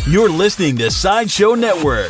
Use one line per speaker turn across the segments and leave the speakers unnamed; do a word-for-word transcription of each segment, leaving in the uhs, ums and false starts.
You're listening to Sideshow Network.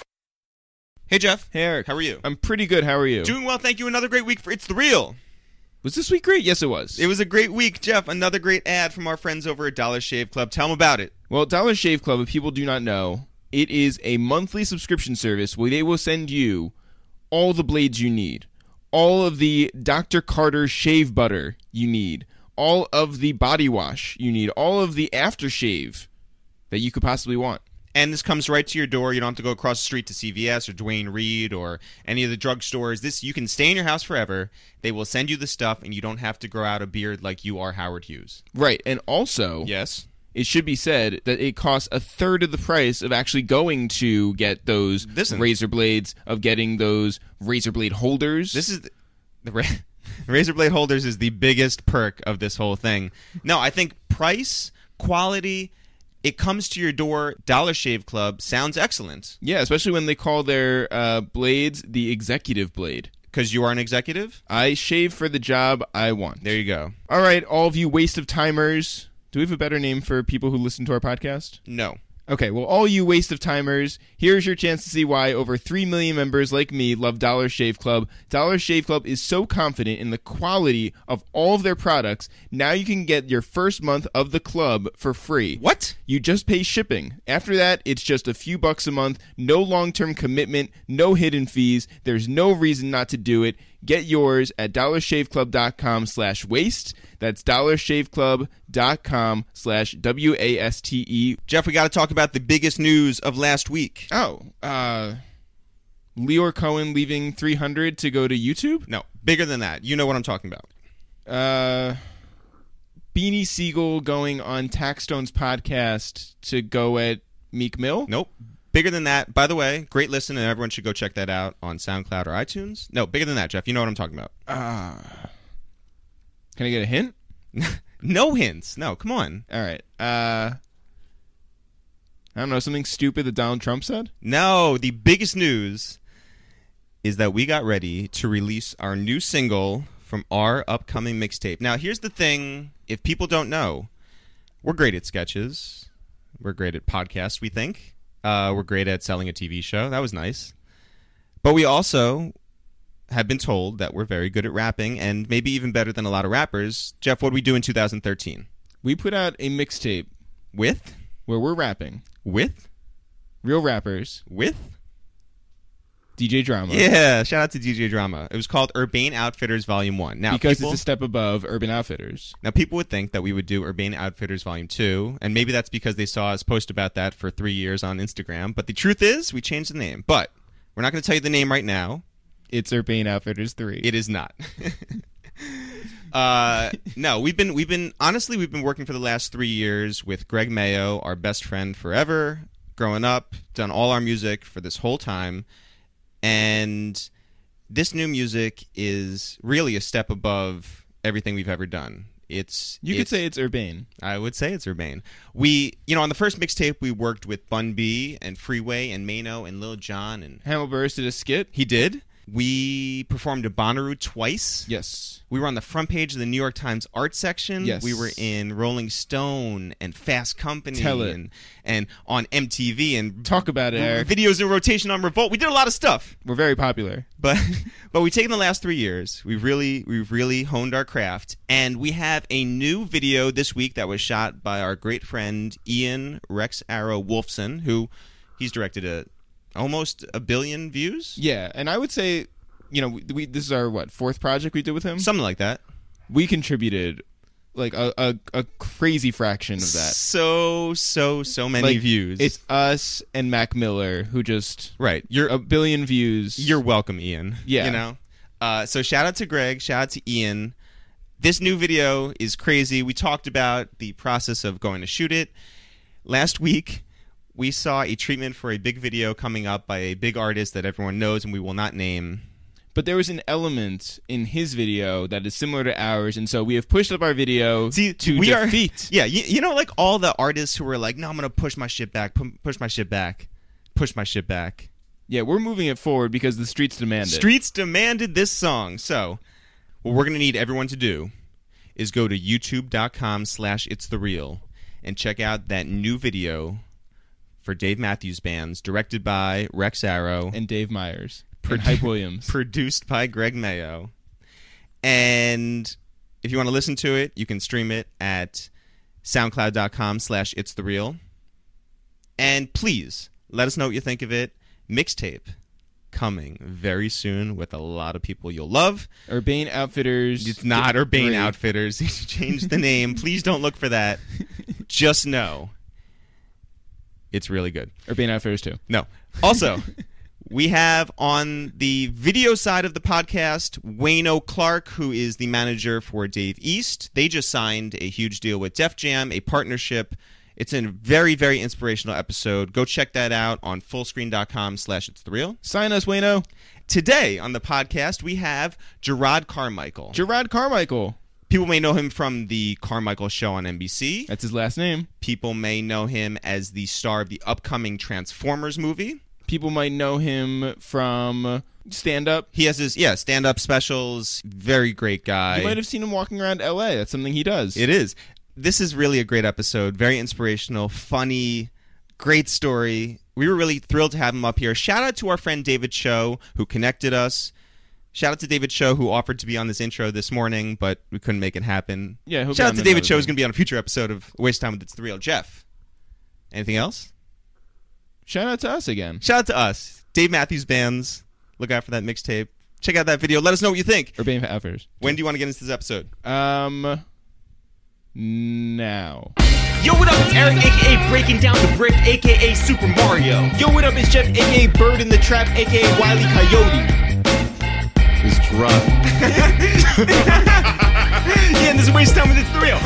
Hey, Jeff.
Hey, Eric.
How are you?
I'm pretty good. How are you?
Doing well, thank you. Another great week for It's the Real.
Was this week great? Yes, it was.
It was a great week, Jeff. Another great ad from our friends over at Dollar Shave Club. Tell them about it.
Well, Dollar Shave Club, if people do not know, it is a monthly subscription service where they will send you all the blades you need, all of the Doctor Carter shave butter you need, all of the body wash you need, all of the aftershave that you could possibly want.
And this comes right to your door. You don't have to go across the street to C V S or Duane Reade or any of the drugstores. This, you can stay in your house forever. They will send you the stuff, and you don't have to grow out a beard like you are Howard Hughes.
Right, and also,
yes,
it should be said that it costs a third of the price of actually going to get those
Listen.
razor blades, of getting those razor blade holders.
This is the, the ra- razor blade holders is the biggest perk of this whole thing. No, I think price, quality. It comes to your door. Dollar Shave Club sounds excellent.
Yeah, especially when they call their uh, blades the executive blade.
Because you are an executive?
I shave for the job I want.
There you go.
All right, all of you waste of timers. Do we have a better name for people who listen to our podcast?
No.
Okay, well, all you waste of timers, here's your chance to see why over three million members like me love Dollar Shave Club. Dollar Shave Club is so confident in the quality of all of their products, now you can get your first month of the club for free.
What?
You just pay shipping. After that, it's just a few bucks a month, no long-term commitment, no hidden fees. There's no reason not to do it. Get yours at dollarshaveclub.com slash waste. That's dollarshaveclub.com slash W A S T E.
Jeff, we got to talk about the biggest news of last week.
Oh, uh, Leor Cohen leaving three hundred to go to YouTube?
No, bigger than that. You know what I'm talking about.
Uh, Beanie Siegel going on Taxstone's podcast to go at Meek Mill?
Nope. Bigger than that. By the way, great listen, and everyone should go check that out on SoundCloud or iTunes. No, bigger than that, Jeff. You know what I'm talking about.
Uh, can I get a hint?
No hints. No, come on.
All right. Uh, I don't know, something stupid that Donald Trump said?
No, the biggest news is that we got ready to release our new single from our upcoming mixtape. Now, here's the thing. If people don't know, we're great at sketches. We're great at podcasts, we think. Uh, we're great at selling a T V show. That was nice. But we also have been told that we're very good at rapping, and maybe even better than a lot of rappers. Jeff, what did we do in two thousand thirteen?
We put out a mixtape
With?
where we're rapping.
With?
Real rappers.
With?
D J Drama.
Yeah, shout out to D J Drama. It was called Urbane Outfitters Volume one. Now,
because
people,
it's a step above Urban Outfitters.
Now, people would think that we would do Urbane Outfitters Volume two, and maybe that's because they saw us post about that for three years on Instagram. But the truth is, we changed the name. But we're not going to tell you the name right now.
It's Urbane Outfitters three.
It is not. uh, no, we've been we've been honestly we've been working for the last three years with Greg Mayo, our best friend forever, growing up, done all our music for this whole time. And this new music is really a step above everything we've ever done. It's
You
it's,
could say it's Urbane.
I would say it's Urbane. We, you know, on the first mixtape, we worked with Bun B and Freeway and Mano and Lil Jon. And
Hamill Burris did a skit.
he did. We performed at Bonnaroo twice.
Yes.
We were on the front page of the New York Times art section.
Yes.
We were in Rolling Stone and Fast Company.
Tell it.
And, and on M T V and
Talk about it, Eric.
videos in rotation on Revolt. We did a lot of stuff.
We're very popular.
But but we've taken the last three years. We've really we've really honed our craft, and we have a new video this week that was shot by our great friend Ian Rex Arrow Wolfson, who he's directed a almost a billion views,
Yeah, and I would say, you know, we, we this is our, what, fourth project we did with him?
something like that.
We contributed, like, a, a, a crazy fraction of that.
So so so many
Like,
views.
It's us and Mac Miller who just...
right. You're
A billion views.
You're welcome, Ian.
Yeah.
You know? Uh, so shout out to Greg. Shout out to Ian. This new video is crazy. We talked about the process of going to shoot it. Last week, we saw a treatment for a big video coming up by a big artist that everyone knows and we will not name.
But there was an element in his video that is similar to ours, and so we have pushed up our video
See,
to
we
defeat.
Are, yeah, you, you know, like all the artists who were like, no, I'm going to push my shit back, pu- push my shit back, push my shit back.
Yeah, we're moving it forward because the streets demand it.
Streets demanded this song. So what we're going to need everyone to do is go to youtube.com slash it's the real and check out that new video for Dave Matthews Bands, directed by Rex Arrow.
And Dave Myers. And Hype Williams.
Produced by Greg Mayo. And if you want to listen to it, you can stream it at soundcloud.com slash it's the real. And please, let us know what you think of it. Mixtape coming very soon with a lot of people you'll love.
Urbane Outfitters.
It's not Urbane
Great.
Outfitters. He changed the name. Please don't look for that. Just know it's really good.
Urbane Outfitters too.
No. Also, we have on the video side of the podcast, Wayno Clark, who is the manager for Dave East. They just signed a huge deal with Def Jam, a partnership. It's a very, very inspirational episode. Go check that out on fullscreen.com slash it's the real.
Sign us, Wayno.
Today on the podcast, we have Gerard Carmichael.
Gerard Carmichael.
People may know him from the Carmichael Show on N B C.
That's his last name.
People may know him as the star of the upcoming Transformers movie.
People might know him from stand-up.
He has his, yeah, stand-up specials. Very great guy.
You might have seen him walking around L A. That's something he does.
It is. This is really a great episode. Very inspirational, funny, great story. We were really thrilled to have him up here. Shout out to our friend David Cho, who connected us. Shout out to David Cho, who offered to be on this intro this morning, but we couldn't make it happen.
Yeah, he'll be
Shout
on
out to
another
David Cho,
thing.
who's going to be on a future episode of Waste Time with It's the Real. Jeff, anything else?
Shout out to us again.
Shout out to us. Dave Matthews Bands. Look out for that mixtape. Check out that video. Let us know what you think.
Urbane Outfitters.
When do you want to get into this episode?
Um, now.
Yo, what up? It's Eric, aka Breaking Down the Brick, aka Super Mario.
Yo, what up? It's Jeff, aka Bird in the Trap, aka Wile E. Coyote.
It's drop.
Yeah, and this is Waste Time with It's the Real.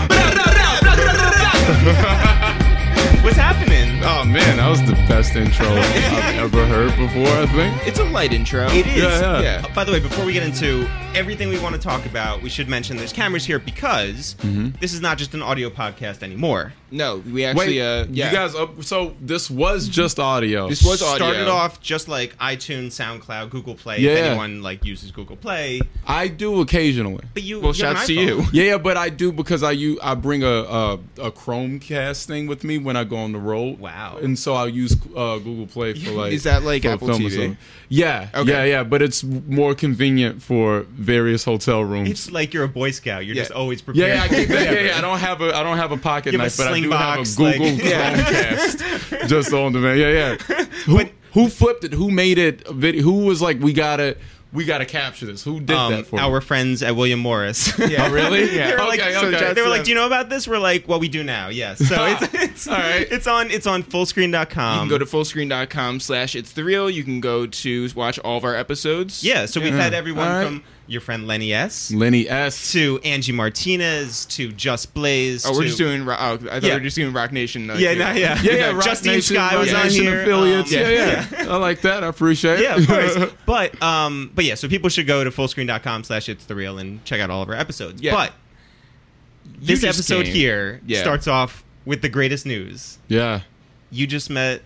What's happening?
Oh man, that was the best intro I've ever heard before, I think.
It's a light intro.
It is.
Yeah, yeah.
Uh, by the way, before we get into everything we want to talk about, we should mention there's cameras here because this is not just an audio podcast anymore.
No, we actually,
Wait,
uh, yeah.
you guys, uh, so this was just audio.
This was audio.
Started off just like iTunes, SoundCloud, Google Play.
Yeah.
If anyone like uses Google Play,
I do occasionally.
but you.
Well,
you have an
shouts to
iPhone.
you.
Yeah, yeah, but I do because I use I bring a, a a Chromecast thing with me when I go on the road.
Wow.
And so I use uh, Google Play for like.
Is that like
for
Apple
film or
T V?
something. Yeah,
Okay.
yeah, yeah, but it's more convenient for various hotel rooms.
It's like you're a Boy Scout. You're
Yeah.
just always prepared.
Yeah, yeah, I
for
keep that, yeah,
whatever.
yeah. I don't have a I don't have a pocket
You have
knife,
a
but I
sling
do
box,
have a Google
like- Yeah.
Chromecast just on demand. Yeah, yeah. Who,
But-
who flipped it? Who made it? a video? Who was like, we gotta we gotta capture this? Who did
Um,
that for
our
me?
friends at William Morris.
Yeah.
Oh, really?
Yeah.
They were
Okay,
like, so
okay.
they were like, "Do you know about this?" We're like, "Well, we do now." Yes. So it's it's,
All right.
it's on it's on fullscreen dot com.
You can go to fullscreen.com slash it's the real. You can go to watch all of our episodes.
Yeah, so we've had everyone
All right.
from your friend Lenny S.
Lenny S.
to Angie Martinez to Just Blaze.
Oh, we're
to,
just doing. Ro- Oh, I thought
Yeah.
we were just doing Rock Nation. uh,
Yeah,
here.
no, yeah,
Yeah, yeah. Rock
Justine
Nation,
Sky
Rock
was on
Nation
here.
affiliates.
Um,
yeah, yeah, I like that. I appreciate it.
Yeah, of course. But um, but yeah, so people should go to fullscreen dot com slash it's the real and check out all of our episodes.
Yeah.
But
You
this
just
episode
came.
here
Yeah.
starts off with the greatest news.
Yeah.
You just met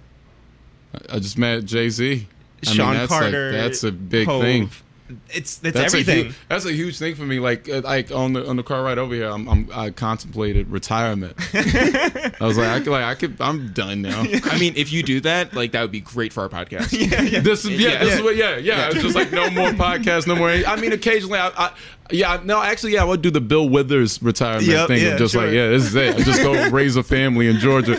I just met Jay Z.
Sean
that's
Carter.
Like, that's a big
Hove.
thing.
It's it's
That's
everything.
A huge, that's a huge thing for me. Like, uh, like on the on the car ride over here, I'm, I'm I contemplated retirement. I was like, I could, like, I could, I'm done now.
I mean, if you do that, like that would be great for our podcast.
This is yeah,
Yeah.
this is what yeah, yeah. It's just like no more podcasts, no more. I mean, occasionally, I, I yeah, no, actually, yeah, I would do the Bill Withers retirement
Yep,
thing.
yeah,
of just
sure.
like, yeah, this is it. I just go raise a family in Georgia.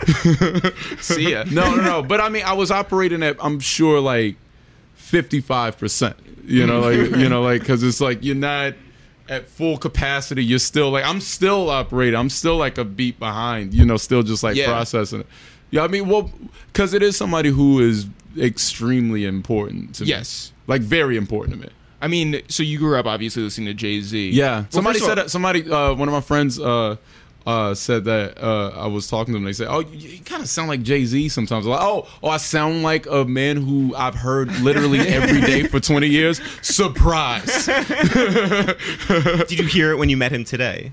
See ya.
No, no, no. But I mean, I was operating at, I'm sure, like fifty-five percent. You know, like you know, like because it's like you're not at full capacity. You're still like I'm still operating. I'm still like a beat behind. You know, still just like
Yeah.
processing it. Yeah, I mean, well, because it is somebody who is extremely important to me.
Yes.
Like very important to me.
I mean, so you grew up obviously listening to Jay Z.
Yeah.
Well,
somebody
first of
said
all-
that. Somebody, uh, one of my friends, uh, uh, said that uh, I was talking to them. They said, "Oh, you, you kind of sound like Jay Z sometimes." I'm like, oh, oh, I sound like a man who I've heard literally every day for twenty years. Surprise!
Did you hear it when you met him today?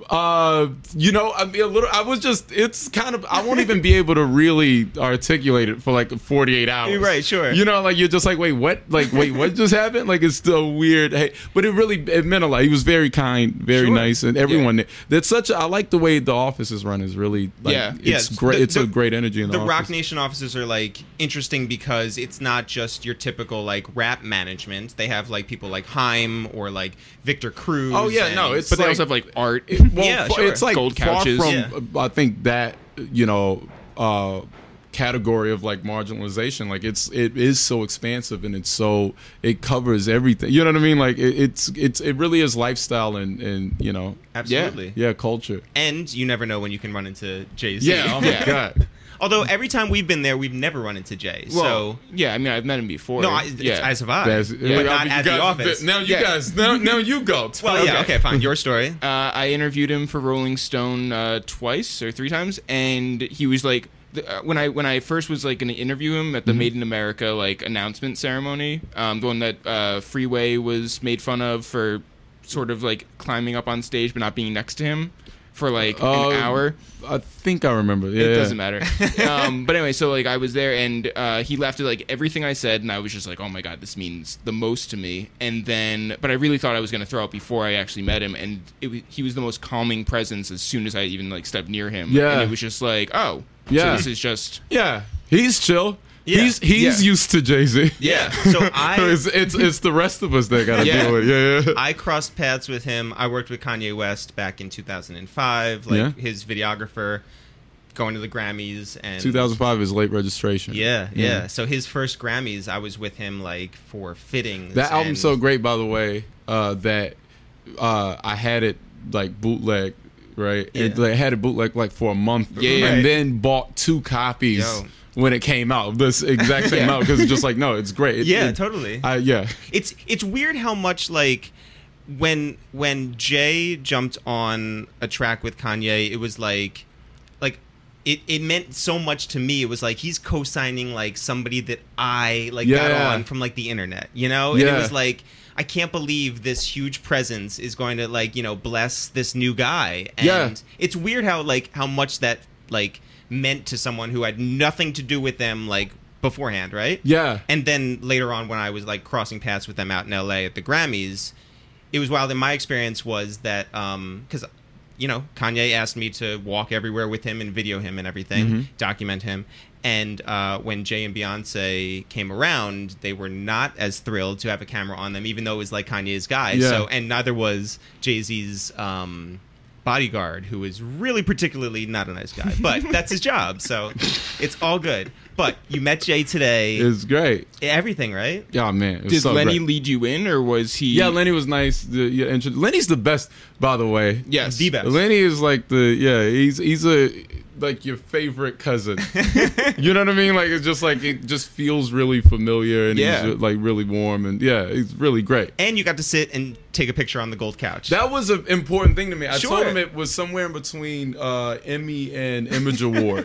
Uh, you know, I mean, a little. I was just. It's kind of. I won't even be able to really articulate it for like forty-eight hours.
Right, sure.
You know, like you're just like, wait, what? Like, wait, what just happened? Like, it's still weird. Hey, but it really it meant a lot. He was very kind, very
Sure.
nice, and everyone. Yeah. That's such. A, I like the way the office is run. Is really. Like,
Yeah.
it's
Yeah,
great.
the-
it's
the-
a great energy in the,
The
office.
Rock Nation offices are like interesting because it's not just your typical like rap management. They have like people like Haim or like Victor Cruz.
Oh, yeah,
and-
no, it's
But they
like-
also have like art.
Well,
Yeah,
fa-
sure.
it's like
Gold
far
couches.
from.
Yeah.
uh, I think that you know. Uh, category of like marginalization, like it's it is so expansive and it's so it covers everything, you know what I mean, like it, it's it's it really is lifestyle and and you know
absolutely.
yeah culture.
And you never know when you can run into Jay-Z.
Yeah, oh my
Yeah.
god.
Although every time we've been there, we've never run into Jay.
Well,
so
yeah, I mean, I've met him before.
no, I,
yeah.
it's, as have I.
That's-
but
yeah,
not
you
at
guys-
the office.
now you
Yeah.
guys now now you go.
Well, yeah, okay, fine. Your story.
Uh, I interviewed him for Rolling Stone uh, twice or three times, and he was like, th- uh, when I when I first was like going to interview him at the Made in America like announcement ceremony, um, the one that uh, Freeway was made fun of for sort of like climbing up on stage but not being next to him for like
Uh,
an hour.
I think I remember. Yeah,
It doesn't matter. um, but anyway, so like I was there, and uh, he laughed at like everything I said, and I was just like, "Oh my god, this means the most to me." And then, but I really thought I was going to throw up before I actually met him, and it was, he was the most calming presence as soon as I even like stepped near him.
Yeah.
and it was just like, "Oh,
Yeah.
so this is just
Yeah, he's chill.
Yeah.
He's he's
Yeah.
used to Jay-Z.
Yeah. So I
it's, it's it's the rest of us that got to
Yeah.
deal with. Yeah, yeah.
I crossed paths with him. I worked with Kanye West back in two thousand five, like
Yeah.
his videographer, going to the Grammys and
two thousand five is late registration.
Yeah, yeah, So his first Grammys, I was with him like for fittings.
That album's
and-
so great, by the way, uh, that uh, I had it like bootleg, right? It,
Yeah.
like, I had it bootleg like for a month,
Yeah.
and
Right.
then bought two copies
Yo.
when it came out, this exact same
Yeah.
out, because it's just like, no, it's great. It-
Yeah,
it-
totally.
I, yeah,
It's it's weird how much like when when Jay jumped on a track with Kanye, it was like like it, it meant so much to me. It was like he's co-signing like somebody that I like got
Yeah.
on from like the internet, you know? And it
Yeah.
was like I can't believe this huge presence is going to like, you know, bless this new guy. And
Yeah.
it's weird how like how much that like meant to someone who had nothing to do with them like beforehand, right?
yeah,
And then later on, when I was like crossing paths with them out in L A at the Grammys, it was wild. And my experience was that because you know Kanye asked me to walk everywhere with him and video him and everything,
Mm-hmm.
document him. And uh, when Jay and Beyonce came around, they were not as thrilled to have a camera on them, even though it was like Kanye's guy.
Yeah.
So and neither was Jay-Z's um, bodyguard, who is really particularly not a nice guy, but that's his job. So it's all good. But you met Jay today.
it's great.
Everything, right?
Yeah, man, it was
did
so
Lenny
great.
lead you in, or was he?
Yeah, Lenny was nice. The, yeah, intro- Lenny's the best, by the way.
Yes,
The best.
Lenny is like the yeah. He's he's a like your favorite cousin. You know what I mean? Like it's just like it just feels really familiar and
Yeah.
he's like really warm and yeah, he's really great.
And you got to sit and take a picture on the gold couch.
That was an important thing to me. I
Sure.
told him it was somewhere in between uh, Emmy and Image Award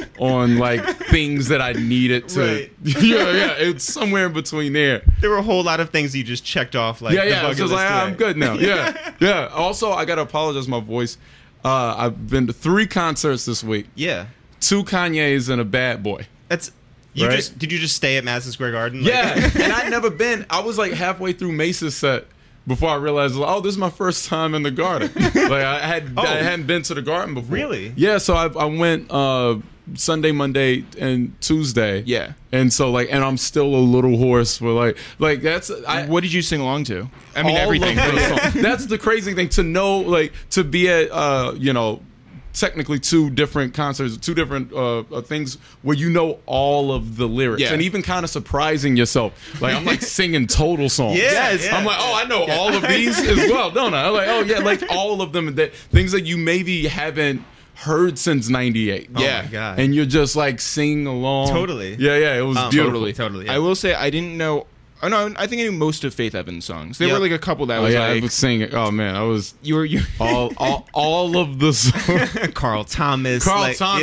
on like things that I needed to.
Right.
Yeah, yeah, it's somewhere in between there.
there were a whole lot of things you just checked off. Like
yeah,
the
yeah. I was
bucket
just
list
like, ah,
today.
I'm good now. Yeah, yeah. Also, I gotta apologize. My voice. Uh, I've been to three concerts this week.
Yeah,
Two Kanye's and a Bad Boy.
that's you.
Right.
Just did you just stay at Madison Square Garden? Like-
Yeah, and I'd never been. I was like halfway through Mace's set before I realized, like, oh, this is my first time in the Garden. Like I had,
Oh.
I hadn't been to the Garden before.
Really?
Yeah. So I, I went uh, Sunday, Monday, and Tuesday.
Yeah.
And so like, and I'm still a little hoarse. But like, like that's I,
What did you sing along to? I mean,
all
everything.
of the songs. That's the crazy thing to know, like to be at, uh, you know, technically two different concerts, two different uh, uh, things where you know all of the lyrics,
Yeah.
and even kind of surprising yourself. Like I'm like singing Total songs.
Yeah, Yes. yeah.
I'm like, oh, I know all of these as well, don't I? I'm like, oh yeah, like all of them. That things that you maybe haven't heard since ninety-eight.
Oh
Yeah.
my god.
And you're just like singing along.
Totally.
Yeah, yeah. It was
Um,
beautiful.
Totally,
Totally, yeah.
I will say I didn't know. Oh no, I think I knew most of Faith Evans' songs. There
Yep.
were like a couple that
Oh
was
yeah, I
like
was singing. Oh man, I was
you were you.
all all all of the songs.
Carl Thomas.
Carl
like,
Thomas.
yeah.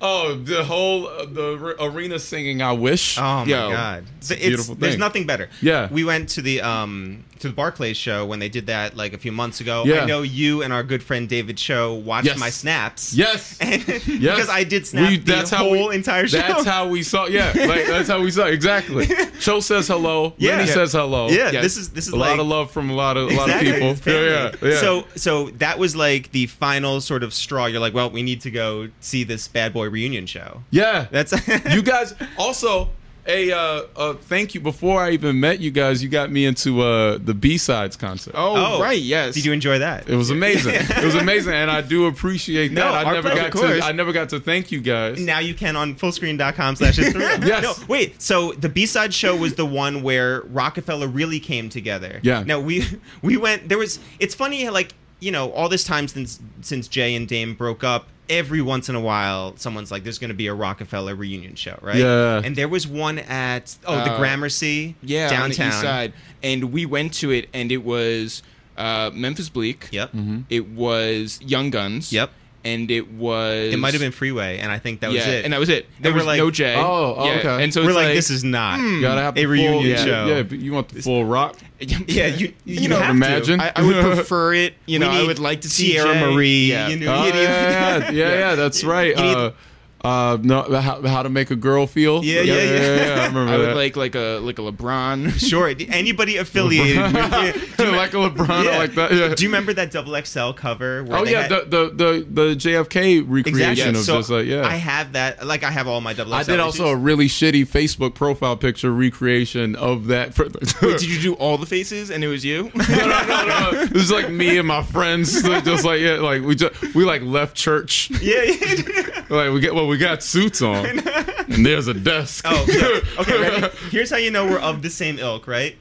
Oh, the whole uh, the r- arena singing "I Wish."
Oh my
Yo,
god,
it's a
It's-
beautiful
There's
thing.
nothing better.
Yeah.
we went to the um to the Barclays show when they did that like a few months ago.
Yeah.
I know you and our good friend David Cho watched
Yes.
my snaps.
Yes.
And-
Yes.
because I did snap
We-
the whole entire show.
That's how we saw. Yeah, like that's how we saw. Exactly. Cho says hello.
Yeah.
Lenny
Yeah.
says hello.
yeah,
Yeah.
this is this is
A
like
lot of love from a lot of a lot of
Exactly,
people.
it's family.
Yeah, yeah, yeah.
So so that was like the final sort of straw. You're like, well, we need to go see this Bad Boy reunion show.
yeah,
That's
you guys also a uh, uh thank you. Before I even met you guys, you got me into uh the B-Sides concert.
Oh,
Oh,
right, yes.
Did you enjoy that?
It was amazing. It was amazing, and I do appreciate that.
No,
I
our
never
pleasure,
got
of course.
to. I never got to thank you guys.
Now you can on fullscreen dot com slash it's real.
Yes.
No, wait. So the B-side show was the one where Rockefeller really came together.
Yeah.
Now we we went. There was. It's funny, like, you know, all this time since since Jay and Dame broke up. Every once in a while, someone's like, "There's going to be a Rockefeller reunion show, right?"
Yeah.
And there was one at oh the
Uh,
Gramercy,
Yeah,
downtown.
on the east side. And we went to it, and it was uh, Memphis Bleak.
Yep.
It was Young Guns.
Yep.
And it was...
It might have been Freeway, and I think that was
yeah,
it.
and that was it.
They
There
were
was
like-
no Jay.
Oh, oh,
yeah.
okay.
And so
We're
it's
like,
like,
this is not.
Gotta have
a
the
reunion
full, yeah,
show.
Yeah, but you want the full rock.
Yeah, you you,
know,
have
imagine.
To.
I, I would prefer it. You know,
We
I
need
would like to see
Sierra
Jay.
Marie.
Yeah.
You know,
Oh,
you
yeah,
need-
yeah, yeah, yeah, yeah, that's right.
You need-
Uh, uh, no, how, how to make a girl feel?
Yeah, yeah, yeah.
I remember
I would
that.
like like a like a LeBron.
Sure. Anybody affiliated with
like a LeBron,
Yeah.
like that. Yeah.
Do you remember that double X L cover? Where
Oh
they
yeah,
had-
the, the the the J F K recreation
exactly.
of
so
just like yeah.
I have that. Like I have all my double
I
X L.
did also a really shitty Facebook profile picture recreation of that.
Wait, did you do all the faces and it was you?
no, no, no, no. This is like me and my friends, like, just like yeah, like we just we like left church.
Yeah. yeah.
Like we get well, we got suits on, and there's a desk.
Oh, yeah. Okay. Ready? Here's how you know we're of the same ilk, right?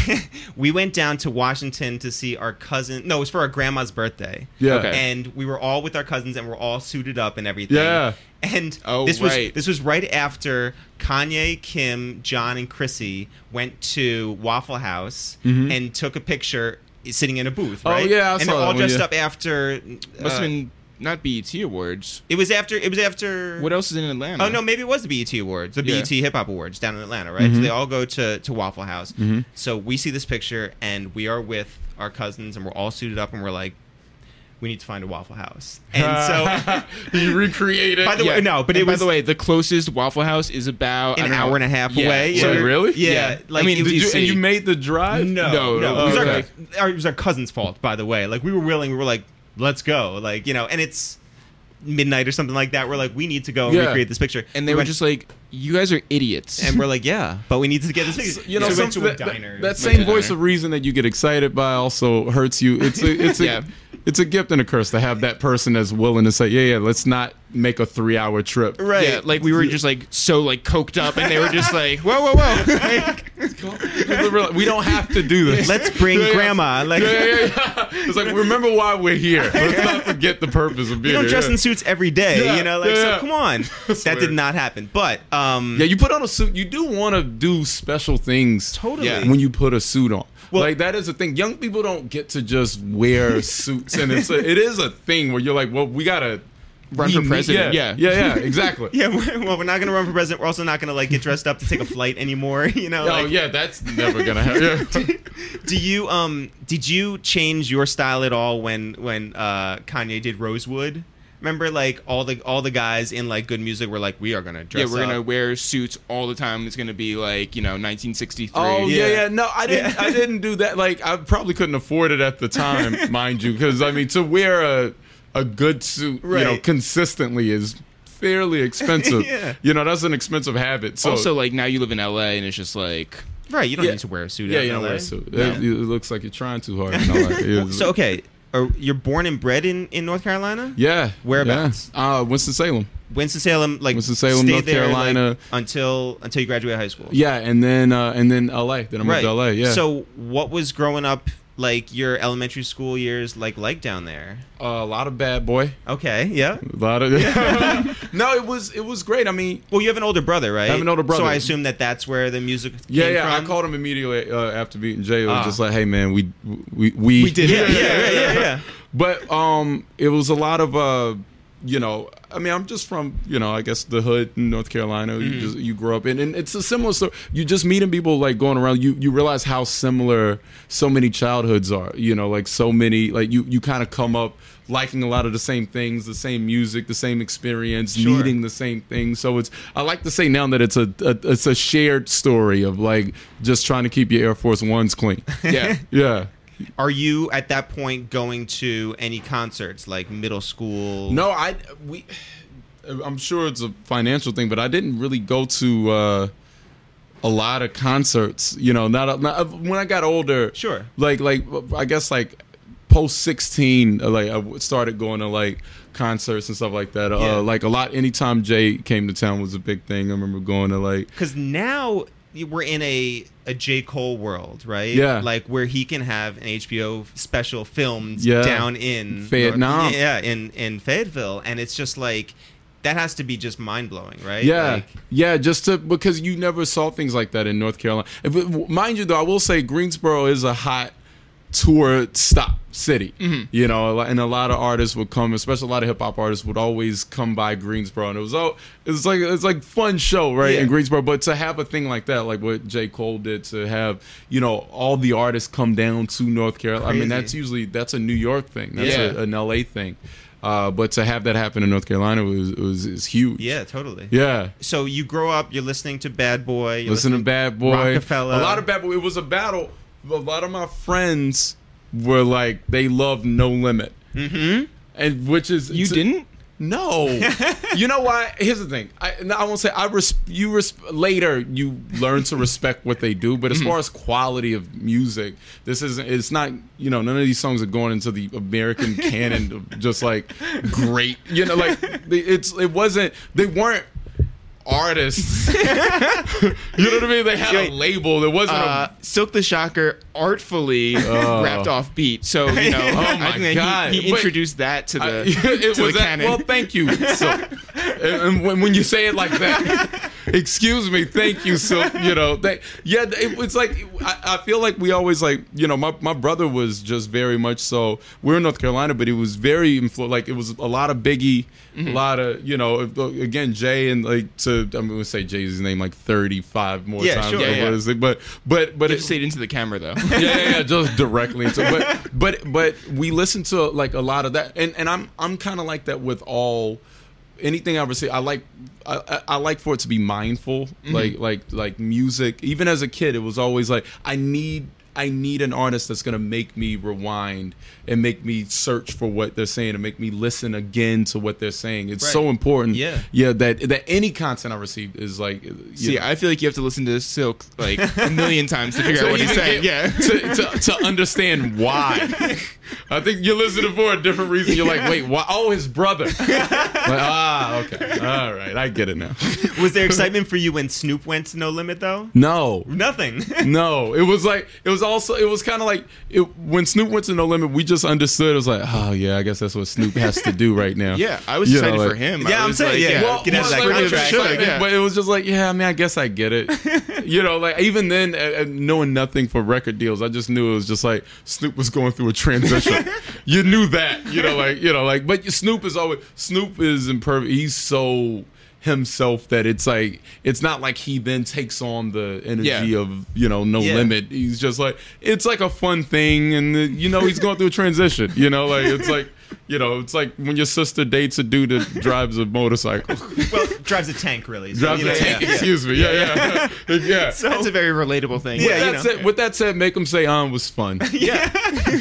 We went down to Washington to see our cousin. No, it was for our grandma's birthday.
Yeah.
Okay.
And we were all with our cousins, and we're all suited up and everything.
Yeah.
And
Oh,
this was
right.
this was right after Kanye, Kim, John, and Chrissy went to Waffle House and took a picture sitting in a booth.
Mm-hmm. Oh,
Right?
yeah, I
and
saw
they're
that
all
one,
dressed
yeah.
up after.
Must
uh,
have been not B E T Awards.
It was after. It was after.
What else is in Atlanta?
Oh no, maybe it was the B E T Awards, the
Yeah.
B E T Hip Hop Awards down in Atlanta, right? So they all go to, to Waffle House. So we see this picture, and we are with our cousins, and we're all suited up, and we're like, we need to find a Waffle House. And so,
you recreated.
by the way, no, but
And
it
by
was
the way, the closest Waffle House is about I
an
don't know,
hour and a half
yeah,
away.
so-
Wait, really?
Yeah.
Yeah.
Like,
I mean,
it was,
Did you,
see.
and you made the drive?
no,
No,
no,
no,
it was,
okay.
our, our, it was our cousin's fault, by the way. Like we were willing, we were like, let's go, like you know, and it's midnight or something like that. We're like, we need to go
Yeah.
recreate this picture,
And they
We
were
went-
just like, you guys are idiots.
and we're like, yeah, but we need to get this picture.
You know,
so we
some,
went to a
that, that-
diner.
that same
Like a
voice
diner.
of reason that you get excited by also hurts you. It's a, it's a,
Yeah.
it's a gift and a curse to have that person that's willing to say, yeah, yeah, let's not make a three-hour trip.
right.
Yeah, like we were just like so like coked up, and they were just like, whoa, whoa, whoa. Like,
We don't have to do this.
Let's bring
Yeah, yeah.
grandma. Like,
Yeah, yeah, yeah. It's like, remember why we're here. Let's not forget the purpose of
you
being
don't
here.
dress
yeah.
in suits every day,
Yeah,
you know. Like,
yeah,
so
yeah.
come on, that did
weird.
not happen. But um,
Yeah, you put on a suit. You do want to do special things.
Totally.
Yeah.
When you put a suit on,
Well-
like that is a thing. Young people don't get to just wear suits, and it's a, it is a thing where you're like, well, we gotta
Run for
we need-
president,
Yeah,
yeah.
yeah, yeah, exactly.
yeah, we're, well, we're not gonna run for president. We're also not gonna like get dressed up to take a flight anymore. You know.
Oh
like,
yeah, that's never gonna happen. Yeah.
Do you um did you change your style at all when when uh, Kanye did Rosewood? Remember, like all the all the guys in like Good Music were like, we are gonna
yeah,
dress
we're gonna
up.
wear suits all the time. It's gonna be like you know nineteen sixty-three.
Oh yeah.
Yeah.
yeah, No, I didn't.
Yeah.
I didn't do that. Like I probably couldn't afford it at the time, mind you, because I mean to wear a a good suit, you know,
Right.
consistently is fairly expensive.
Yeah.
You know, that's an expensive habit. So
Also, like now you live in L A, and it's just like
Right, you don't
Yeah.
need to wear a suit.
yeah,
out
you
in
don't
L A.
wear a suit.
No.
It, it looks like you're trying too hard. You know, like, it-
So okay, are, you're born and bred in, in North Carolina?
Yeah.
Whereabouts?
Yeah. Uh, Winston-Salem.
Winston-Salem, like
Winston-Salem,
stayed
North
there, like,
Carolina.
until until you graduate high school.
Yeah, and then uh, and then L A. Then I moved
Right.
to L A. Yeah.
So what was growing up like your elementary school years like like down there?
uh, a lot of bad boy.
Okay, yeah.
A lot of. No, it was it was great. I mean,
Well, you have an older brother, right?
I have an older brother.
So I assume that that's where the music
yeah,
came
yeah.
from?
I called him immediately uh, after beating Jay. It was
Ah.
just like, hey man, we we we,
We did
Yeah,
it.
yeah, yeah, yeah, yeah.
But um, it was a lot of uh, you know, I mean, I'm just from, you know, I guess the hood in North Carolina.
Mm-hmm.
You just you grow up in, and it's a similar story. You just meeting people like going around. You you realize how similar so many childhoods are. You know, like so many, like you you kind of come up liking a lot of the same things, the same music, the same experience,
Sure.
needing the same things. So it's, I like to say now that it's a, a it's a shared story of like just trying to keep your Air Force Ones clean.
Yeah.
Yeah.
Are you at that point going to any concerts like middle school?
No, I we. I'm sure it's a financial thing, but I didn't really go to uh, a lot of concerts. You know, not, not when I got older.
Sure.
Like like I guess like post sixteen, like I started going to like concerts and stuff like that.
Yeah.
Uh, like a lot. Anytime Jay came to town was a big thing. I remember going to like.
Because now we're in a a J. Cole world, right?
Yeah.
Like where he can have an H B O special filmed
Yeah.
down in
Vietnam.
Yeah, in in Fayetteville, and it's just like that has to be just mind blowing, right?
Yeah,
Like,
yeah, just to because you never saw things like that in North Carolina. If, mind you, though, I will say Greensboro is a hot tour stop city.
Mm-hmm.
You know, and a lot of artists would come, especially a lot of hip hop artists would always come by Greensboro, and it was all it's like it's like fun show, right,
Yeah.
in Greensboro. But to have a thing like that, like what J. Cole did, to have you know all the artists come down to North Carolina. I mean,
Crazy.
that's usually that's a New York thing. That's
Yeah.
a, an L A thing. Uh, but to have that happen in North Carolina was was is huge.
yeah, totally.
Yeah.
So you grow up, you're listening to Bad Boy, you're
Listen to
listening
Bad Boy.
Rockefeller.
A lot of Bad Boy. It was a battle. A lot of my friends were like, they loved No Limit. Mm-hmm. And which is
You
it's-
didn't?
No. You know why? Here's the thing. I, I won't say I res- you res- later you learn to respect what they do, but as far as quality of music, this isn't. It's not. You know, none of these songs are going into the American canon of just like great. You know, like it's. It wasn't. They weren't artists. You know what I mean? They had a
Wait.
label. It wasn't
Uh,
a.
Silk the Shocker artely rapped off beat. So, you know,
Oh
I
my
think that
God.
he, he
But-
introduced that to the,
I- it
to
was
the
that,
canon.
well, thank you. So, and and when, when you say it like that, excuse me, thank you. So, you know, they, yeah, it, it's like I, I feel like we always like, you know, my, my brother was just very much so. We're in North Carolina, but he was very influ- like it was a lot of Biggie, a lot of you know, again Jay and like to I'm gonna say Jay-Z's name like thirty-five more
Yeah,
times.
sure.
than
Yeah,
what
yeah.
is it? But but but
You
it,
have to say it into the camera, though.
yeah, yeah, yeah, just directly into but but but we listen to like a lot of that, and and I'm I'm kind of like that with all anything I ever see. I like I, I- I like for it to be mindful, like like like music. Even as a kid, it was always like I need I need an artist that's gonna make me rewind and make me search for what they're saying and make me listen again to what they're saying. It's
Right.
so important.
Yeah.
yeah. That that any content I receive is like. you
See,
know,
I feel like you have to listen to Silk like a million times to figure
to
out what he's
even
saying.
get-
Yeah.
to, to, to understand why. I think you're listening for a different reason. You're like, wait, why? Oh, his brother. Like, ah, okay. All right. I get it now.
Was there excitement for you when Snoop went to No Limit though?
No.
Nothing.
No. It was like, it was also, it was kind of like, it, when Snoop went to No Limit, we just understood. It was like, oh, yeah, I guess that's what Snoop has to do right now.
Yeah, I was
You know,
excited
like-
for him.
Yeah,
I
I'm
was
saying,
like,
yeah.
Well,
Get out of
well,
that
like,
contract.
I
Should,
tried,
yeah.
but it was just like, yeah, I mean, I guess I get it. You know, like even then, uh, uh, knowing nothing for record deals, I just knew it was just like Snoop was going through a transition. You knew that, you know, like you know, like. But Snoop is always Snoop is imperfect. He's so himself that it's like it's not like he then takes on the energy
Yeah.
of you know No
Yeah.
Limit. He's just like it's like a fun thing, and uh, you know he's going through a transition. You know, like it's like. You know, it's like when your sister dates a dude that drives a motorcycle.
Well, drives a tank really. So,
Drives
you know,
a tank.
yeah, yeah.
Excuse me. Yeah, yeah, yeah. yeah.
So,
That's a very relatable thing.
Yeah,
with,
you
that
know.
said, with that said, make them say "on" was fun.
Yeah.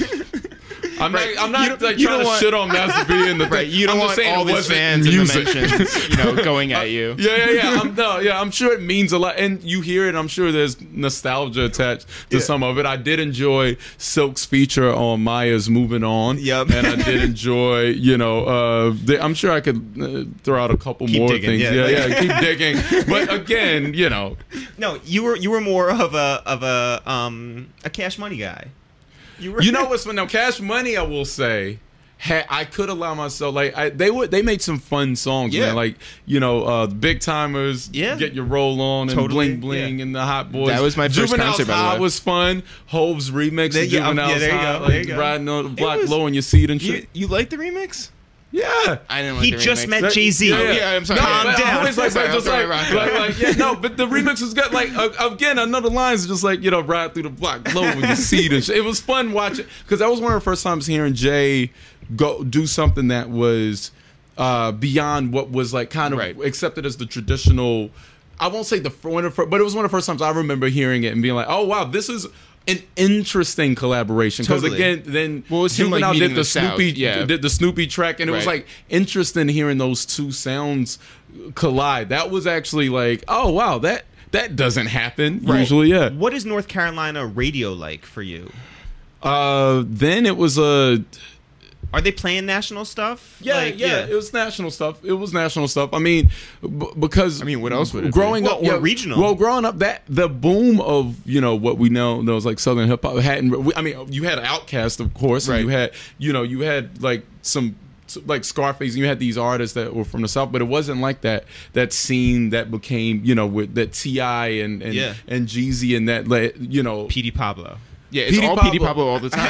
I'm
Right.
not. I'm
You
not
don't-
like
you
trying
don't
to
want-
shit on Master B and the
Right,
thing.
you don't
I'm
want
just saying
all
it
his
wasn't
fans in the
music.
mentions, you know, going at you.
Yeah, yeah, yeah. I'm, no, yeah, I'm sure it means a lot, and you hear it. I'm sure there's nostalgia attached to some of it. I did enjoy Silk's feature on Maya's "Moving On."
Yep.
and I did enjoy. You know, uh, the, I'm sure I could uh, throw out a couple
Keep
more
digging,
things.
yeah.
Yeah, yeah, keep digging. But again, you know,
no, you were you were more of a of a um a Cash Money guy. You were.
you know what's fun? Now, Cash Money, I will say. Ha- I could allow myself like I, they would they made some fun songs,
Yeah.
man. Like you know, uh, Big Timers,
Yeah.
Get Your Roll On, and
Totally,
Bling Bling,
yeah.
and the Hot Boys.
That was my first
Juvenile's
concert, by the
High
way.
was fun. Hove's remix
There-
of
yeah, um,
Juvenile's
yeah, there you
High,
go,
like
there you go.
riding on the block
was-
low in your seat and
You,
shit.
you like the remix?
Yeah.
I didn't like
He
the
just
remix.
met
That-
Jay Z.
yeah, yeah.
Yeah, I'm sorry.
No,
Calm
but
down.
I always like,
Sorry,
like, just
I'm sorry,
like,
Rocco.
like, like, yeah, no, but the remix was good. Like, uh, again, another line is just like, you know, ride through the block, glow when you see this. It was fun watching because that was one of the first times hearing Jay go do something that was uh, beyond what was like kind of
Right.
accepted as the traditional. I won't say the one of the fir- but it was one of the first times I remember hearing it and being like, oh wow, this is an interesting collaboration. Because
Totally.
again, then
Well, it was him, like,
Juvenile
meeting
did the
the South,
Snoopy,
yeah.
did the Snoopy track, and it was
Right.
like interesting hearing those two sounds collide. That was actually like, oh wow, that that doesn't happen usually. Yeah.
What is North Carolina radio like for you?
Uh, then it was a.
Are they playing national stuff?
Yeah,
Like,
yeah, it was national stuff. It was national stuff. I mean, b- because
I mean, what else would it be?
growing
Well,
up,
or
yeah,
regional.
Well, growing up, that the boom of you know what we know knows like Southern hip hop hadn't. I mean, you had Outkast, of course, and
Right.
you had you know you had like some like Scarface, and you had these artists that were from the South, but it wasn't like that that scene that became you know with that T I and and
Yeah.
and Jeezy and that like, you know
P D Pablo.
Yeah, it's
P D
all
Pablo.
P D Pablo all the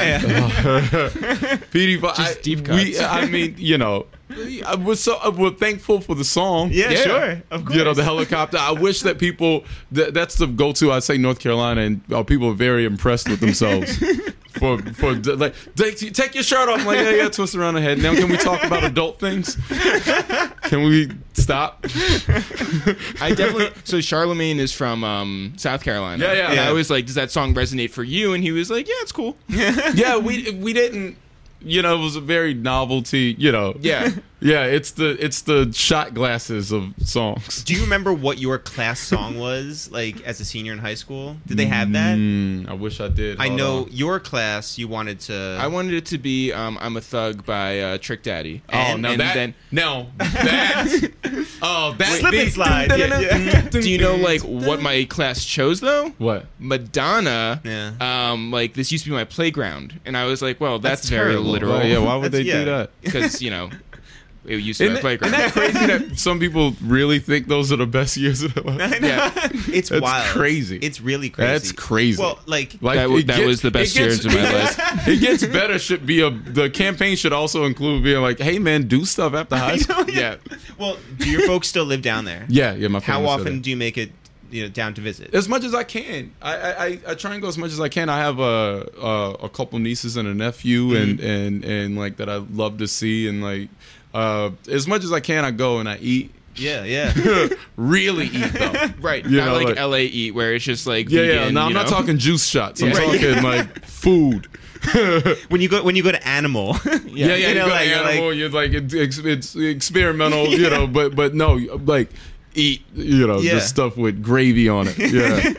time.
P D
Just
I,
deep
we,
cuts.
I mean, you know, I was so I was thankful for the song.
Yeah,
Yeah.
sure. Of course.
You know, the helicopter. I wish that people, that, that's the go-to. I say North Carolina, and uh, people are very impressed with themselves. for, for like, take, take your shirt off. I'm like, yeah, yeah, twist around the head. Now, can we talk about adult things? Can we stop?
I definitely. So Charlemagne is from um, South Carolina.
Yeah, yeah.
And
Yeah.
I was like, "Does that song resonate for you?" And he was like, "Yeah, it's cool."
Yeah, we we didn't. You know, it was a very novelty. You know,
Yeah.
yeah. It's the it's the shot glasses of songs.
Do you remember what your class song was like as a senior in high school? Did they have that?
Mm, I wish I did.
I
Hold
know
on.
your class. You wanted to.
I wanted it to be um, "I'm a Thug" by uh, Trick Daddy.
Oh,
And-
no,
and
that,
then
no, that, oh, that
Slip and
beat.
slide, yeah, yeah.
do you know like what my class chose though?
What?
Madonna.
Yeah.
Um, like this used to be my playground, and I was like, well, that's,
That's
very
terrible.
literal.
Oh, yeah, why would
That's-
they
yeah.
do that?
Because you know, it used to be
Isn't,
my
that,
playground.
isn't that crazy that some people really think those are the best years of their life?
Yeah.
It's
That's
wild.
crazy.
It's really crazy.
That's crazy.
Well, like,
Like
That w-
it
that
gets-
was the best
it gets-
years of my
it gets- It gets better. Should be a the campaign should also include being like, hey man, do stuff after high school.
Yeah.
well, do your folks still live down there?
Yeah, yeah. My
How
family's still
often
there.
do you make it, you know, down to visit?
As much as I can. I, I, I- I try and go as much as I can. I have a a, a couple nieces and a nephew, and, and and like that I love to see, and like uh, as much as I can, I go and I eat.
Yeah, yeah.
Really eat though.
Right.
You
Not
know,
like,
like-
L A Eat, where it's just like
Yeah,
vegan,
yeah. No, I'm
you
not
know?
talking juice shots. I'm
Yeah. Right.
talking like food.
when you go when you go to Animal.
Yeah, yeah.
You
You
know,
go
like-
animal.
like-
you're like it's, it's, it's experimental, you know. But but no, like eat, you know,
Yeah.
just stuff with gravy on it. Yeah.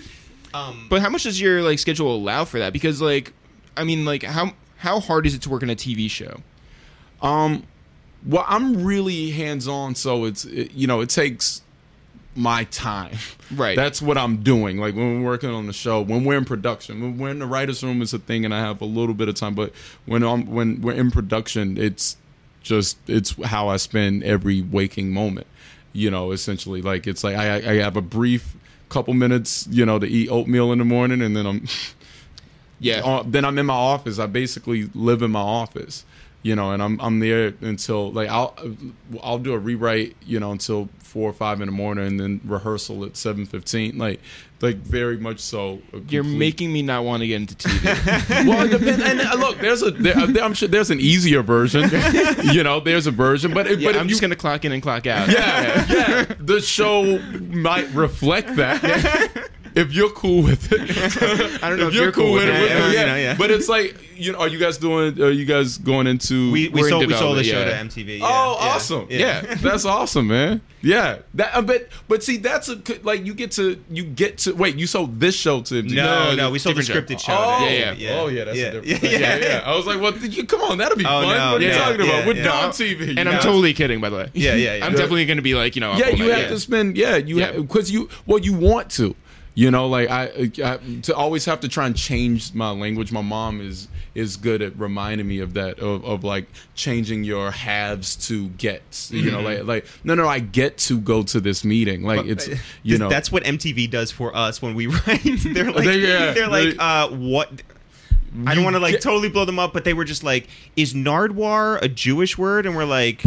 um,
But how much does your like schedule allow for that? Because like, I mean, like how how hard is it to work on a T V show?
Um, well, I'm really hands on, so it's it, you know it takes my time.
Right.
That's what I'm doing. Like when we're working on the show, when we're in production, when we're in the writers' room, is a thing, and I have a little bit of time. But when I'm when we're in production, it's just it's how I spend every waking moment. You know, essentially, like it's like I I have a brief couple minutes, you know, to eat oatmeal in the morning, and then I'm
Yeah.
uh, then I'm in my office. I basically live in my office, you know, and I'm I'm there until like I'll I'll do a rewrite, you know, until four or five in the morning, and then rehearsal at seven fifteen. Like like very much so. a
You're
complete-
making me not want to get into T V.
well, it depends. And uh, look, there's a there, I'm sure there's an easier version. You know, there's a version, but if,
Yeah,
but if
I'm
you
just gonna clock in and clock out.
yeah, yeah, the show might reflect that. If you're cool with it,
I don't know if you're cool with it.
yeah,
Yeah,
yeah.
you know, yeah.
But it's like, you know, are you guys doing? Are you guys going into?
we we
We're in
sold we sold the
development,
show
yeah.
to M T V. Yeah,
oh,
yeah,
awesome!
Yeah.
That's awesome, man. Yeah, that. uh, But but see, that's a like you get to you get to wait. You sold this show to M T V.
No,
No,
no, we sold the
different
scripted
show.
show.
Oh,
to
yeah,
M T V,
Oh yeah, that's
yeah.
a different
yeah,
thing.
yeah,
Yeah, yeah. I was like, well, th- you, come on, that'll be
Oh,
fun.
no,
what are you
yeah,
talking about?
yeah,
We're
yeah.
doing T V.
And
you
I'm
know?
totally kidding, by the way.
Yeah, yeah, yeah.
I'm definitely gonna be like, you know, up
Yeah,
all
you
night,
have
yeah.
to spend. Yeah, you
Yeah.
because you well, you want to. You know, like I, I to always have to try and change my language. My mom is is good at reminding me of that of, of like changing your haves to gets. You know, like like no, no, I get to go to this meeting. Like it's you know
that's what M T V does for us when we write. They're like
They- yeah,
they're like
they-
uh what I don't want to like
get-
totally blow them up, but they were just like, "Is Nardwar a Jewish word?" And we're like,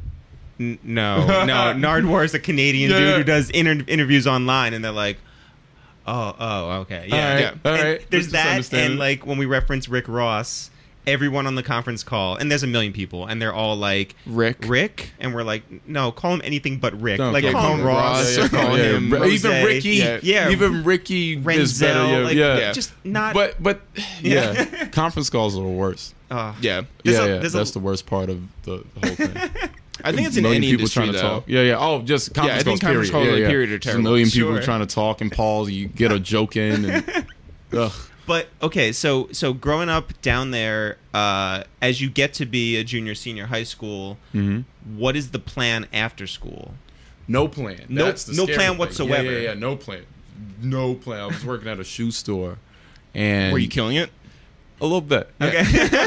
N- "No, no, Nardwar is a Canadian
Yeah.
dude who does inter- interviews online," and they're like, "Oh, oh, okay, yeah,
All right,
yeah."
all
And
right.
There's
Just
that,
understand
and
it.
like when we reference Rick Ross, everyone on the conference call, and there's a million people, and they're all like,
Rick.
Rick," and we're like, "No, call him anything but Rick.
Don't
like
call
call
him
him Ross,
Ross,
or call
yeah,
him
yeah.
Rose,
even Ricky,
Yeah.
yeah,
even Ricky is better.
Renzel,
Yeah,
like,
yeah.
Yeah.
just not."
But but yeah, conference calls are the worst.
uh,
Yeah.
There's
yeah,
a-
yeah,
there's a-
that's the worst part of the, the whole thing.
I think it's in
million
any
people
industry
trying to
though.
talk. Yeah, yeah. Oh, just conference
I think
calls.
conference
period.
calls,
yeah,
like,
yeah.
period, are
Just a
terrible.
million people
Sure.
trying to talk and pause. You get a joke in, and ugh.
But okay, so so growing up down there, uh, as you get to be a junior, senior high school, what is the plan after school?
No plan.
No-
That's the
no
scary
plan
thing.
whatsoever.
Yeah, yeah, yeah. No plan. No plan. I was working at a shoe store, and
Were you killing it?
a little bit.
Okay,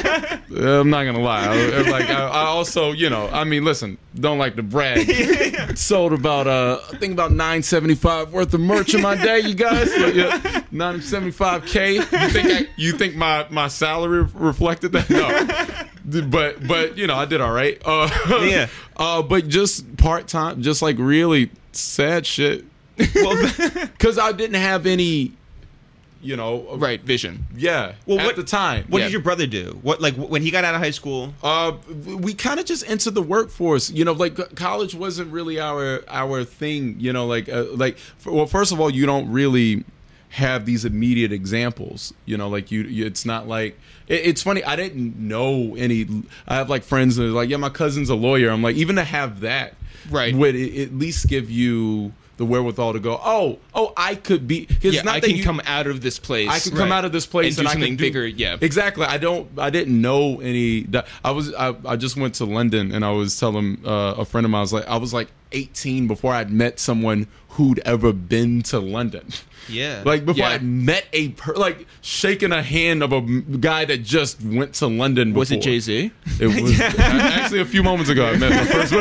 I'm not gonna lie. I, I- like I, I also, you know, I mean, listen, don't like to brag. Sold about uh, I think about nine seventy five worth of merch in my day, you guys. So, yeah, nine seventy five k. You think I, you think my my salary reflected that? No, but but you know, I did all right. Uh,
Yeah.
Uh, but just part time, just like really sad shit.
well,
Because I didn't have any, you know,
Right, vision.
yeah.
Well,
at
what-
the time.
what
Yeah.
did your brother do? What like when he got out of high school?
Uh, we kind of just entered the workforce. You know, like co- college wasn't really our our thing. You know, like uh, like f- well, first of all, you don't really have these immediate examples. You know, like you, you it's not like it, it's funny. I didn't know any. I have like friends that are like, yeah, my cousin's a lawyer. I'm like, even to have that,
Right.
would it, at least give you the wherewithal to go, oh, oh, I could be. 'Cause
Yeah,
not
I
that
can
you,
come out of this place.
I could come
Right.
out of this place
and
and,
do
I
something
could do,
bigger. Yeah,
exactly. I don't. I didn't know any. I was. I, I just went to London and I was telling uh, a friend of mine. I was like, I was like eighteen before I'd met someone who'd ever been to London.
Yeah,
Like before
Yeah.
I met a per, like shaking a hand of a m- guy that just went to London. Before.
was it Jay Z?
It was actually a few moments ago. I met my first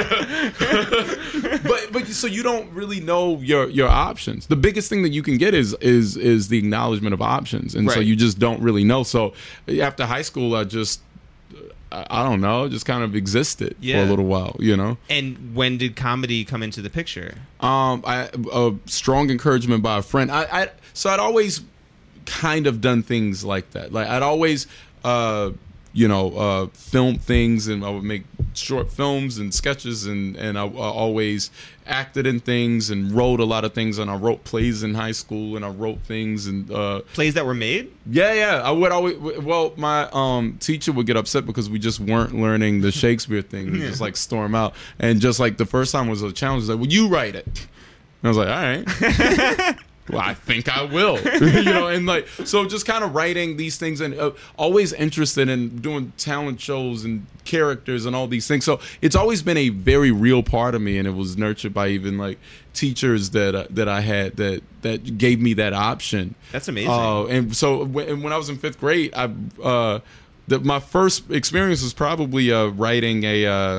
one. but but so you don't really know your your options. The biggest thing that you can get is is is the acknowledgement of options, and so
Right.
you just don't really know. So after high school, I just I, I don't know, just kind of existed
Yeah.
for a little while, you know.
and when did comedy come into the picture?
Um, I a strong encouragement by a friend. I, I so I'd always kind of done things like that. Like I'd always, uh, you know, uh, film things, and I would make short films and sketches, and and I, I always acted in things and wrote a lot of things. And I wrote plays in high school, and I wrote things, and uh,
Plays that were made?
yeah, yeah. I would always. Well, my um teacher would get upset because we just weren't learning the Shakespeare thing. We'd just like storm out, and just like the first time was a challenge. Like, well, you write it. And I was like, all right. Well, I think I will. You know, and like so, just kind of writing these things, and uh, always interested in doing talent shows and characters and all these things. So it's always been a very real part of me, and it was nurtured by even like teachers that uh, that I had that that gave me that option.
That's amazing.
Uh, and so when, when I was in fifth grade, I uh, the, my first experience was probably uh, writing a uh,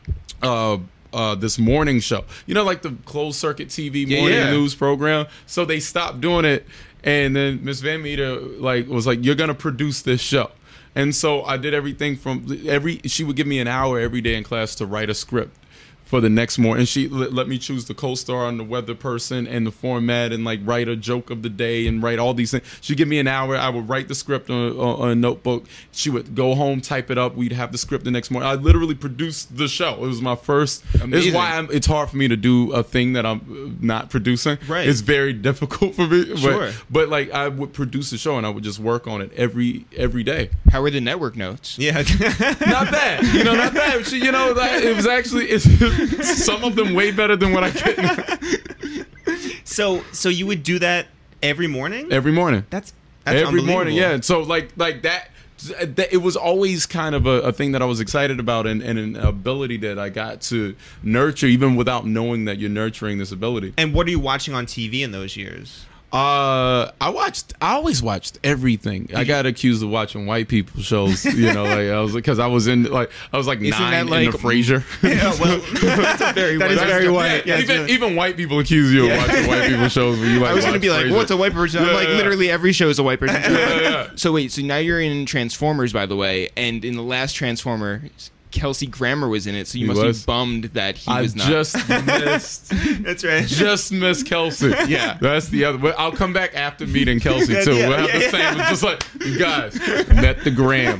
uh, uh, this morning show. You know, like the closed circuit T V morning
yeah.
news program. So they stopped doing it, and then Miss Van Meter like was like, "You're gonna produce this show." And so I did everything from every. She would give me an hour every day in class to write a script for the next morning, and she let, let me choose the co-star and the weather person and the format, and like write a joke of the day and write all these things. She'd give me an hour. I would write the script on, on, on a notebook. She would go home, type it up. We'd have the script the next morning. I literally produced the show. It was my first. This
Amazing.
is why I'm, it's hard for me to do a thing that I'm not producing.
Right.
It's very difficult for me. But,
Sure.
but like I would produce a show and I would just work on it every every day.
How were the network notes?
Yeah.
Not bad, you know, not bad. She, you know, like, it was actually it's, some of them way better than what I get now.
so so you would do that every morning?
Every morning.
That's that's
Every morning,
unbelievable.
yeah. And so like like that, that it was always kind of a, a thing that I was excited about, and, and an ability that I got to nurture even without knowing that you're nurturing this ability.
And what are you watching on T V in those years?
Uh, I watched. I always watched everything. I got accused of watching white people shows. You know, like I was because I was in like I was like
Isn't
nine
that like-
in the Frasier.
Yeah, well,
That's a very
That is
white-
very white.
Yeah,
Yeah,
even
it's
even white people accuse you of watching white people shows. When you like
I was gonna
watch
be like,
Frasier.
what's a white person? I'm
Yeah,
like,
yeah.
literally every show is a white person.
Yeah, yeah.
So wait, so now you're in Transformers, by the way, and in the last Transformer, Kelsey Grammer was in it. So you
He
must
was.
be bummed that he
I
was not.
just missed.
that's right.
Just miss Kelsey.
Yeah.
That's the other. But I'll come back after meeting Kelsey too.
Yeah,
we'll have
yeah,
the same. It's just like you guys met the gram.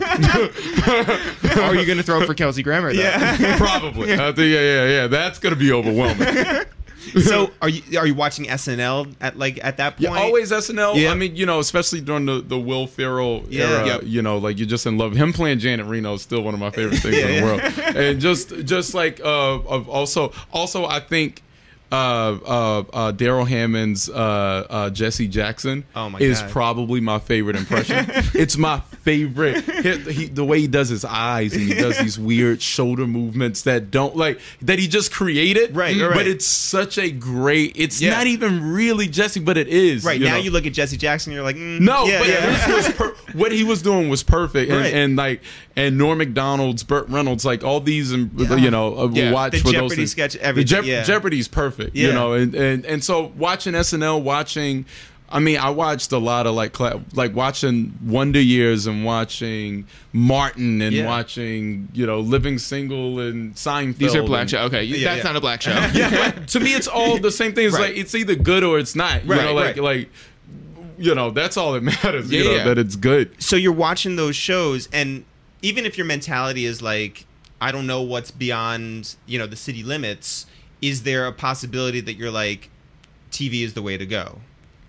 Are you going to throw for Kelsey Grammer? Though?
Yeah.
Probably. I think, yeah, yeah, yeah. That's gonna be overwhelming.
So are you are you watching S N L at like at that point?
Yeah, always S N L.
Yeah.
I mean, you know, especially during the, the Will Ferrell
Yeah.
era,
Yep.
you know, like you're just in love. Him playing Janet Reno is still one of my favorite things
Yeah,
in the
yeah.
world. And just just like uh, of also also I think uh, uh, uh, Daryl Hammond's uh, uh, Jesse Jackson
Oh my
is
God.
probably my favorite impression. It's my favorite. He, he, the way he does his eyes and he does these weird shoulder movements that don't like that he just created.
Right, right, right.
But it's such a great. It's
Yeah.
not even really Jesse, but it is.
Right
you
now,
know?
you look at Jesse Jackson, you're like, mm,
No,
yeah,
but
yeah.
this was per- what he was doing was perfect, and,
Right.
and like and Norm Macdonald's, Burt Reynolds, like all these, um, you know, uh,
Yeah.
watch
The
for those
Jeopardy
things.
sketch,
The
everything,
Jeop-
yeah.
Jeopardy's perfect,
Yeah.
you know, and, and and so watching S N L, watching. I mean, I watched a lot of like cla- like watching Wonder Years and watching Martin and
Yeah.
watching you know Living Single and Seinfeld.
These are black
and-
show. Okay, you-
Yeah,
that's
yeah.
not a black show.
Yeah, but to me, it's all the same thing. It's
Right.
like it's either good or it's not. You
Right,
know, like
right.
like you know, that's all that matters.
Yeah,
you know,
yeah.
that it's good.
So you're watching those shows, and even if your mentality is like, I don't know what's beyond, you know, the city limits, is there a possibility that you're like, T V is the way to go?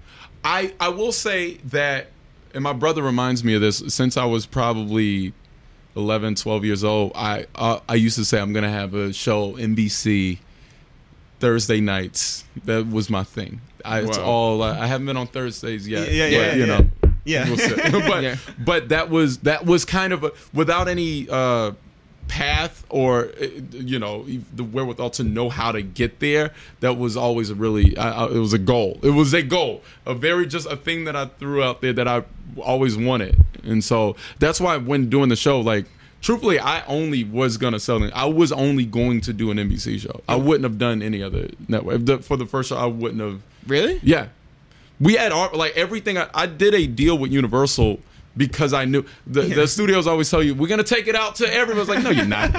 I I will say that, and my brother reminds me of this. Since I was probably eleven, twelve years old, I uh, I used to say I'm gonna have a show N B C Thursday nights. That was my thing. I, It's
Wow.
all I haven't been on Thursdays yet.
Yeah, yeah,
but,
yeah,
you
yeah.
know.
Yeah.
We'll see. but
Yeah.
but that was that was kind of a, without any uh, path or uh, you know the wherewithal to know how to get there. That was always a really I, I, it was a goal. It was a goal, a very just a thing that I threw out there that I always wanted, and so that's why when doing the show, like. Truthfully, I only was gonna sell it. I was only going to do an N B C show. I wouldn't have done any other network. If the, for the first show, I wouldn't have.
Really?
Yeah, we had our, like everything. I, I did a deal with Universal because I knew the, the studios always tell you we're gonna take it out to everyone. It's like, no, you're not.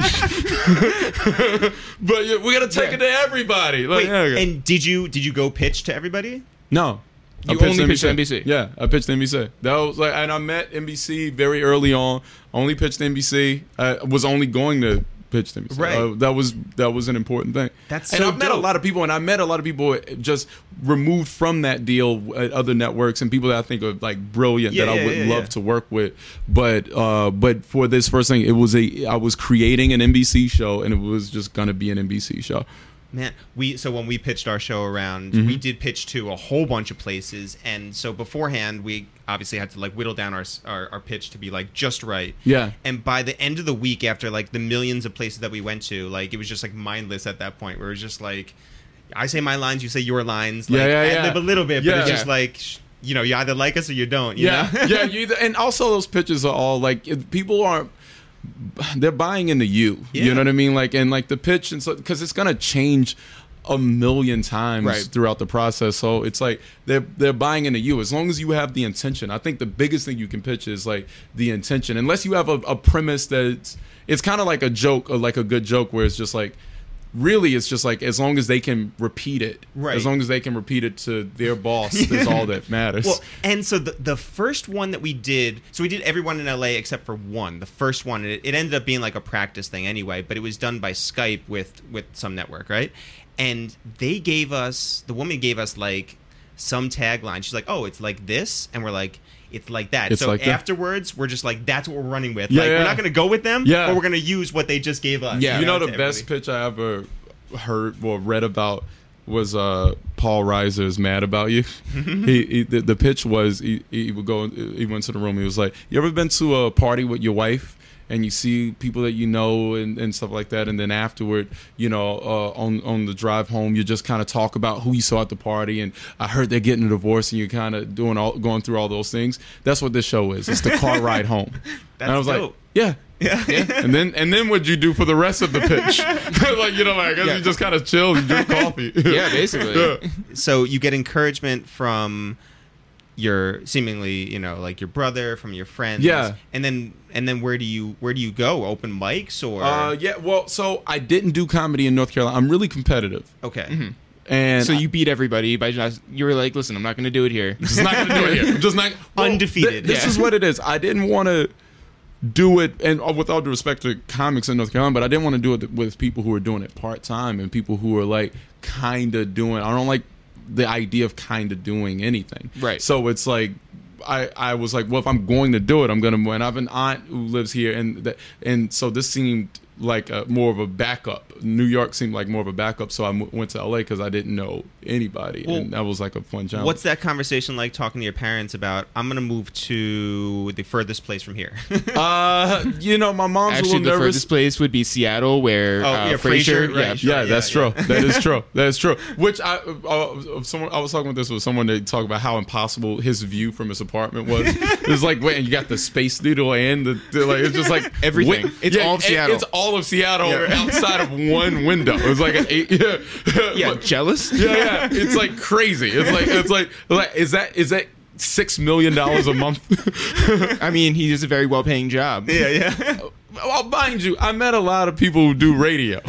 But yeah, we're gonna take
Yeah.
it to everybody. Like,
Wait,
yeah, okay.
and did you did you go pitch to everybody?
no. I
You only pitched to N B C?
Yeah, I pitched to N B C. That was like, and I met N B C very early on. Only pitched to N B C. I was only going to pitch to N B C.
Right.
Uh, that was that was an important thing.
That's
and
so
I've met a
dope.
lot of people, and I met a lot of people just removed from that deal at other networks, and people that I think are like brilliant
Yeah,
that
yeah,
I would
yeah,
love
yeah.
to work with. But uh, but for this first thing, it was a I was creating an N B C show, and it was just gonna be an N B C show.
Man, we so when we pitched our show around,
Mm-hmm.
we did pitch to a whole bunch of places, and so beforehand we obviously had to like whittle down our our, our pitch to be like just right.
Yeah.
And by the end of the week, after like the millions of places that we went to, like it was just like mindless at that point, where it was just like, I say my lines, you say your lines, like
Yeah, yeah,
ad-lib
yeah.
a little bit, but
Yeah.
it's just
Yeah.
like, sh- you know, you either like us or you don't. You
Yeah,
know?
yeah. You either, and also those pitches are all like if people aren't. They're buying into you.
Yeah.
You know what I mean? Like and like the pitch and so because it's gonna change a million times
Right.
throughout the process. So it's like they're they're buying into you as long as you have the intention. I think the biggest thing you can pitch is like the intention. Unless you have a, a premise that's it's kind of like a joke or like a good joke where it's just like. Really, it's just like as long as they can repeat it,
Right.
as long as they can repeat it to their boss, is all that matters.
Well, and so the the first one that we did, so we did everyone in L A except for one. The first one, it, it ended up being like a practice thing anyway, but it was done by Skype with with some network, right? And they gave us, the woman gave us like some tagline. She's like, "Oh, it's like this," and we're like, "It's like that."
It's
so
like that.
afterwards, we're just like, "That's what we're running with."
Yeah,
like
yeah.
we're not going to go with them,
Yeah.
but we're going to use what they just gave us.
Yeah.
You know,
to
the best
everybody.
pitch I ever heard or read about was uh, Paul Reiser's "Mad About You." he, he the, the pitch was he, he would go he went to the room. He was like, "You ever been to a party with your wife and you see people that you know and, and stuff like that, and then afterward, you know, uh, on on the drive home, you just kind of talk about who you saw at the party, and I heard they're getting a divorce, and you're kind of doing all going through all those things. That's what this show is. It's the car ride home.
That's
and I was
dope.
like, yeah. Yeah. yeah, and then and then what'd you do for the rest of the pitch? Like, you know, like I guess
Yeah.
you just kind of chill and drink coffee.
Yeah, basically.
Yeah.
So you get encouragement from your seemingly, you know, like your brother, from your friends.
Yeah.
And then and then where do you where do you go? Open mics or
Uh, yeah. Well, so I didn't do comedy in North Carolina. I'm really competitive,
okay.
and
So you beat everybody by just you were like, listen, I'm not going to do it here.
just not gonna do it here. I'm just not well,
Undefeated.
th- this
Yeah.
is what it is. I didn't want to do it, and uh, with all due respect to comics in North Carolina, but I didn't want to do it with people who are doing it part time and people who are like kind of doing. I don't like the idea of kind of doing anything.
Right.
So it's like. I, I was like, well, if I'm going to do it, I'm going to win. I have an aunt who lives here, and that, and so this seemed like a, more of a backup. New York seemed like more of a backup, so I m- went to L A because I didn't know anybody,
Well,
and that was like a fun challenge.
What's that conversation like talking to your parents about I'm gonna move to the furthest place from here?
Uh, you know, my mom's
Actually,
a
the
little nervous.
furthest place would be Seattle, where
Oh,
uh,
yeah,
Frasier.
Frasier, right.
Yeah.
Yeah,
Yeah,
that's
yeah.
true. That is true. That is true. Which I, uh, someone I was talking with this with someone that talked about how impossible his view from his apartment was. It was like, wait, and you got the Space Needle and the, the like, it's just like
Everything.
wait-
It's all of
it-
Seattle.
It's all of Seattle outside of one window. It was like an eight. Yeah,
Yeah,
But-
jealous?
yeah, yeah. It's like crazy. It's like it's like like is that is that six million dollars a month?
I mean, he does a very well-paying job.
yeah, yeah.
Well, mind you, I met a lot of people who do radio.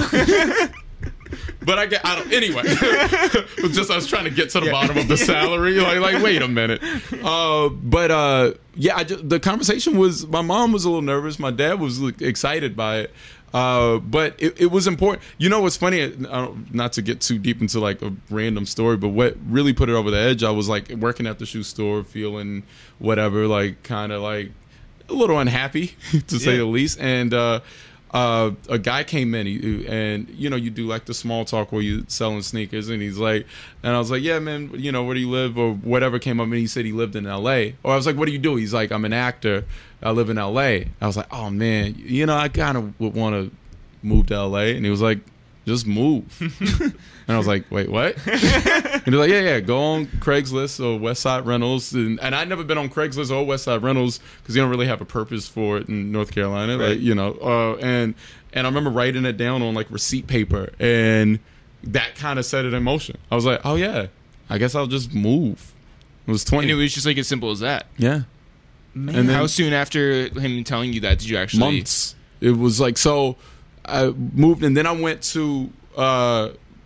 But I get, I don't, anyway. It was just I was trying to get to the bottom of the salary. Like, like, wait a minute. Uh, but uh, yeah, I just, the conversation was. My mom was a little nervous. My dad was like, excited by it. Uh, but it, it was important. You know what's funny? I don't, not to get too deep into like a random story, but what really put it over the edge, I was like working at the shoe store, feeling whatever, like kind of like a little unhappy to say
Yeah.
the least, and. Uh, Uh, a guy came in, he, and you know, you do like the small talk where you selling sneakers, and he's like, and I was like, yeah, man, you know, where do you live, or whatever came up, and he said he lived in L A, or I was like, what do you do? He's like, I'm an actor, I live in L A. I was like, oh man, you know, I kind of would want to move to L A, and he was like, just move. And I was like, wait, what? And he's like, yeah, yeah, go on Craigslist or Westside Rentals. And, and I'd never been on Craigslist or Westside Rentals because you don't really have a purpose for it in North Carolina.
Right.
Like, you know, uh, and and I remember writing it down on like receipt paper, and that kind of set it in motion. I was like, oh yeah, I guess I'll just move. It was twenty.
And it was just like as simple as that.
yeah.
Man,
And then-
how soon after him telling you that did you actually?
Months. It was like, so I moved, and then I went to uh,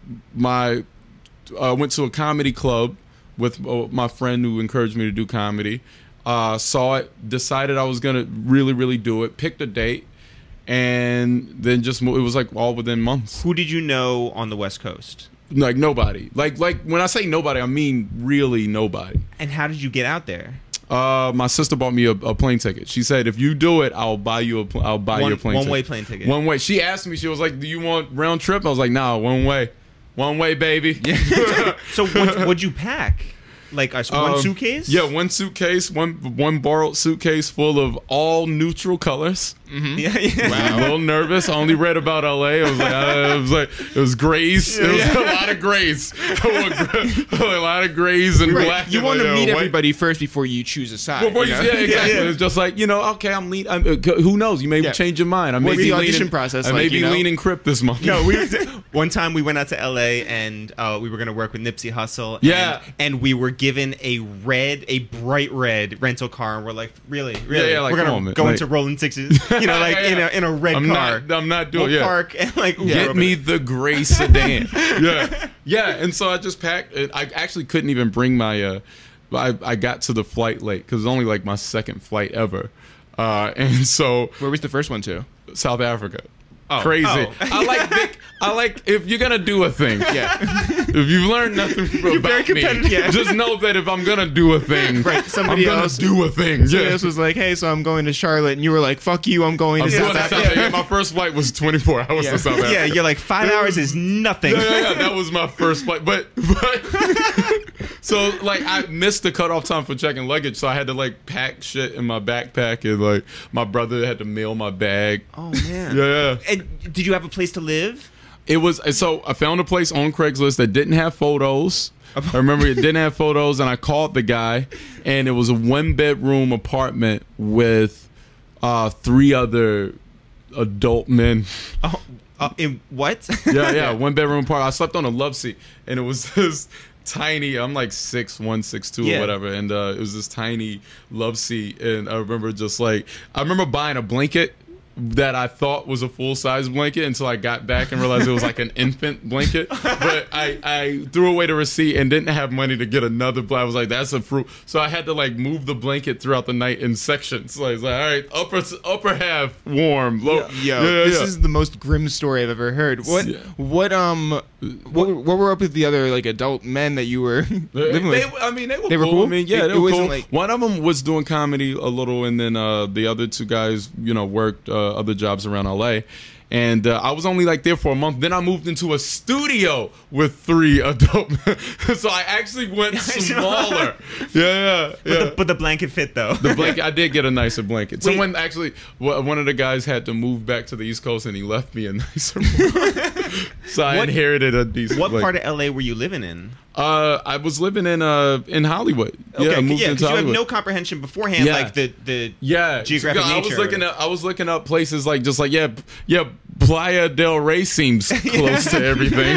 my uh, went to a comedy club with uh, my friend who encouraged me to do comedy. Uh, saw it, decided I was gonna really, really do it. Picked a date, and then just mo- it was like all within months.
Who did you know on the West Coast?
Like nobody. Like like when I say nobody, I mean really nobody.
And how did you get out there?
Uh, my sister bought me a, a plane ticket. She said, "If you do it, I'll buy you a pl- I'll buy
One-
you a plane
one-way
ticket.
plane ticket.
One way." She asked me. She was like, "Do you want round trip?" I was like, "Nah, one way, one way, baby." Yeah.
So what, what'd you pack? Like a, one
Um,
suitcase?
Yeah, one suitcase, one one borrowed suitcase full of all neutral colors.
Yeah, yeah.
I'm a little nervous. I only read about L A. I was like, uh, it was like it was grays. It was
Yeah.
a lot of grays. A lot of grays and
Right.
black.
You
and,
want to
uh,
meet
white.
everybody first before you choose a side.
Before
you
you,
know?
yeah, exactly.
Yeah, yeah.
It's just like, you know, okay, I'm lean. I'm, uh, who knows? You may
Yeah.
change your mind. I may
What's
be
the audition
leaning,
process
I may
like,
be
you know?
leaning Crip this month.
No, we one time we went out to L A and uh, we were going to work with Nipsey Hussle.
Yeah.
and, and we were given a red, a bright red rental car, and we're like, really, really,
yeah, like,
we're
come
gonna
on, man.
go
Like-
into Rolling Sixes, you know, like
Yeah,
in
yeah.
a in a red
I'm
car.
not. I'm not doing.
We'll
yeah.
park and like Uber
Get
over
me
there.
the gray sedan. yeah, yeah. And so I just packed. It. I actually couldn't even bring my. Uh, I I got to the flight late because it was only like my second flight ever, uh, and so
Where was the first one to?
South Africa.
Oh.
Crazy.
Oh.
I like big. I like if you're gonna do a thing.
Yeah.
If you've learned nothing about
very
me,
competitive, yeah.
just know that if I'm gonna do a thing,
Right, somebody
I'm gonna
else-
do a thing.
Somebody
Yeah.
else was like, "Hey, so I'm going to Charlotte," and you were like, "Fuck you, I'm going
I'm
to
doing
South
that South
Africa."
Africa. My first flight was twenty-four hours
Yeah.
to South Africa.
Yeah, you're like five hours is nothing.
yeah, yeah, yeah, that was my first flight. But but so like I missed the cutoff time for checking luggage, so I had to like pack shit in my backpack, and like my brother had to mail my bag.
Oh man.
Yeah.
And did you have a place to live?
It was so I found a place on Craigslist that didn't have photos. I remember it didn't have photos, and I called the guy, and it was a one bedroom apartment with uh, three other adult men.
Oh, uh, in what?
Yeah, yeah, one bedroom apartment. I slept on a love seat, and it was this tiny. I'm like six one, six two,
Yeah.
or whatever, and uh, it was this tiny love seat. And I remember just like I remember buying a blanket that I thought was a full size blanket until I got back and realized it was like an infant blanket. But I, I threw away the receipt and didn't have money to get another blanket. I was like, that's a fruit. So I had to like move the blanket throughout the night in sections. So I was like, all right, upper upper half warm. Low,
Yo,
yeah,
this
yeah.
is the most grim story I've ever heard. What,
Yeah.
what, um, what, what were up with the other like adult men that you were living
They,
with?
I mean, they were
They were
cool.
cool?
I mean, yeah,
It-
they
it
were
wasn't
cool.
like-
One of them was doing comedy a little, and then uh, the other two guys, you know, worked uh, other jobs around L A. And uh, I was only like there for a month. Then I moved into a studio with three adult men. So I actually went smaller. Yeah, yeah,
But,
yeah.
the, but the blanket fit though.
The blanket, I did get a nicer blanket. Someone actually, w- one of the guys had to move back to the East Coast, and he left me a nicer blanket. So I
What-
inherited a decent.
What
blanket.
part of L A were you living in?
Uh, I was living in uh in Hollywood.
Okay,
yeah, I moved
yeah,
into
because you have
Hollywood.
no comprehension beforehand,
Yeah.
like the the
yeah
geographic
I
nature.
was looking at I was looking up places like just like yeah yeah Playa del Rey seems close to everything.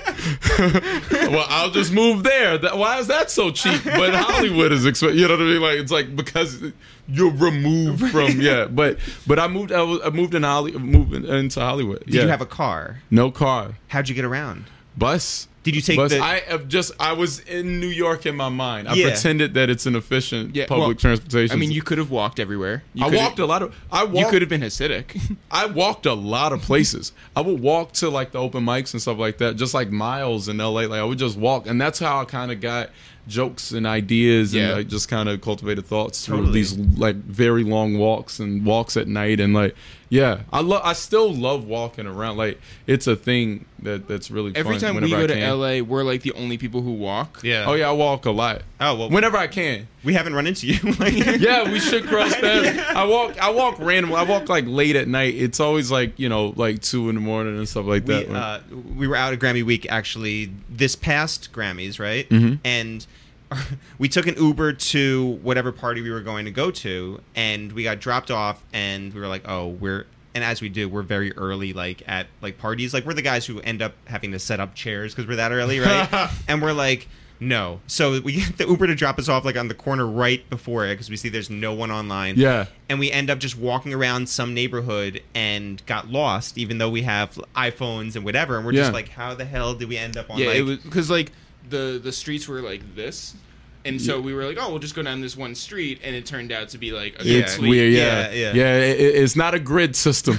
Well, I'll just move there. That, why is that so cheap? But Hollywood is expensive. You know what I mean? Like it's like because you're removed from yeah. But but I moved I, was, I moved in Holly moved in- into Hollywood.
Did
yeah.
you have a car?
no car?
How'd you get around?
Bus.
Did you take
Bus.
the?
I have just I was in New York in my mind. I
Yeah.
pretended that it's an efficient
Yeah,
public
well,
transportation.
I mean, you could have walked everywhere. You
I
could've-
walked a lot of. I
You
walked.
could have been Hasidic.
I walked a lot of places. I would walk to like the open mics and stuff like that, just like miles in L A. Like I would just walk, and that's how I kind of got jokes and ideas, and
Yeah.
like, just kind of cultivated thoughts through
Totally.
these like very long walks and walks at night, and like yeah, I love. I still love walking around. Like it's a thing that that's really
Every
fun
time we
whenever
go
I
to
can.
L A, we're like the only people who walk.
yeah.
Oh yeah, I walk a lot.
Oh well.
Whenever I can.
we haven't run into you. Like,
Yeah, we should cross paths. I walk. I walk randomly. I walk like late at night. It's always like you know, like two in the morning and stuff like
we,
that.
uh, we were out at Grammy week actually this past Grammys, right?
Mm-hmm.
And we took an Uber to whatever party we were going to go to, and we got dropped off, and we were like, oh, we're. And as we do, we're very early, like at like parties. Like we're the guys who end up having to set up chairs because we're that early, right? And we're like, no. So we get the Uber to drop us off like on the corner right before it because we see there's no one online.
Yeah.
And we end up just walking around some neighborhood and got lost, even though we have iPhones and whatever. And we're just
Yeah.
like, how the hell did we end up on?
Yeah,
like,
it was because like the the streets were like this, and so we were like, oh, we'll just go down this one street, and it turned out to be like a
Yeah.
It's
complete-
weird, yeah,
Yeah,
yeah.
yeah.
it, it- it's not a grid system.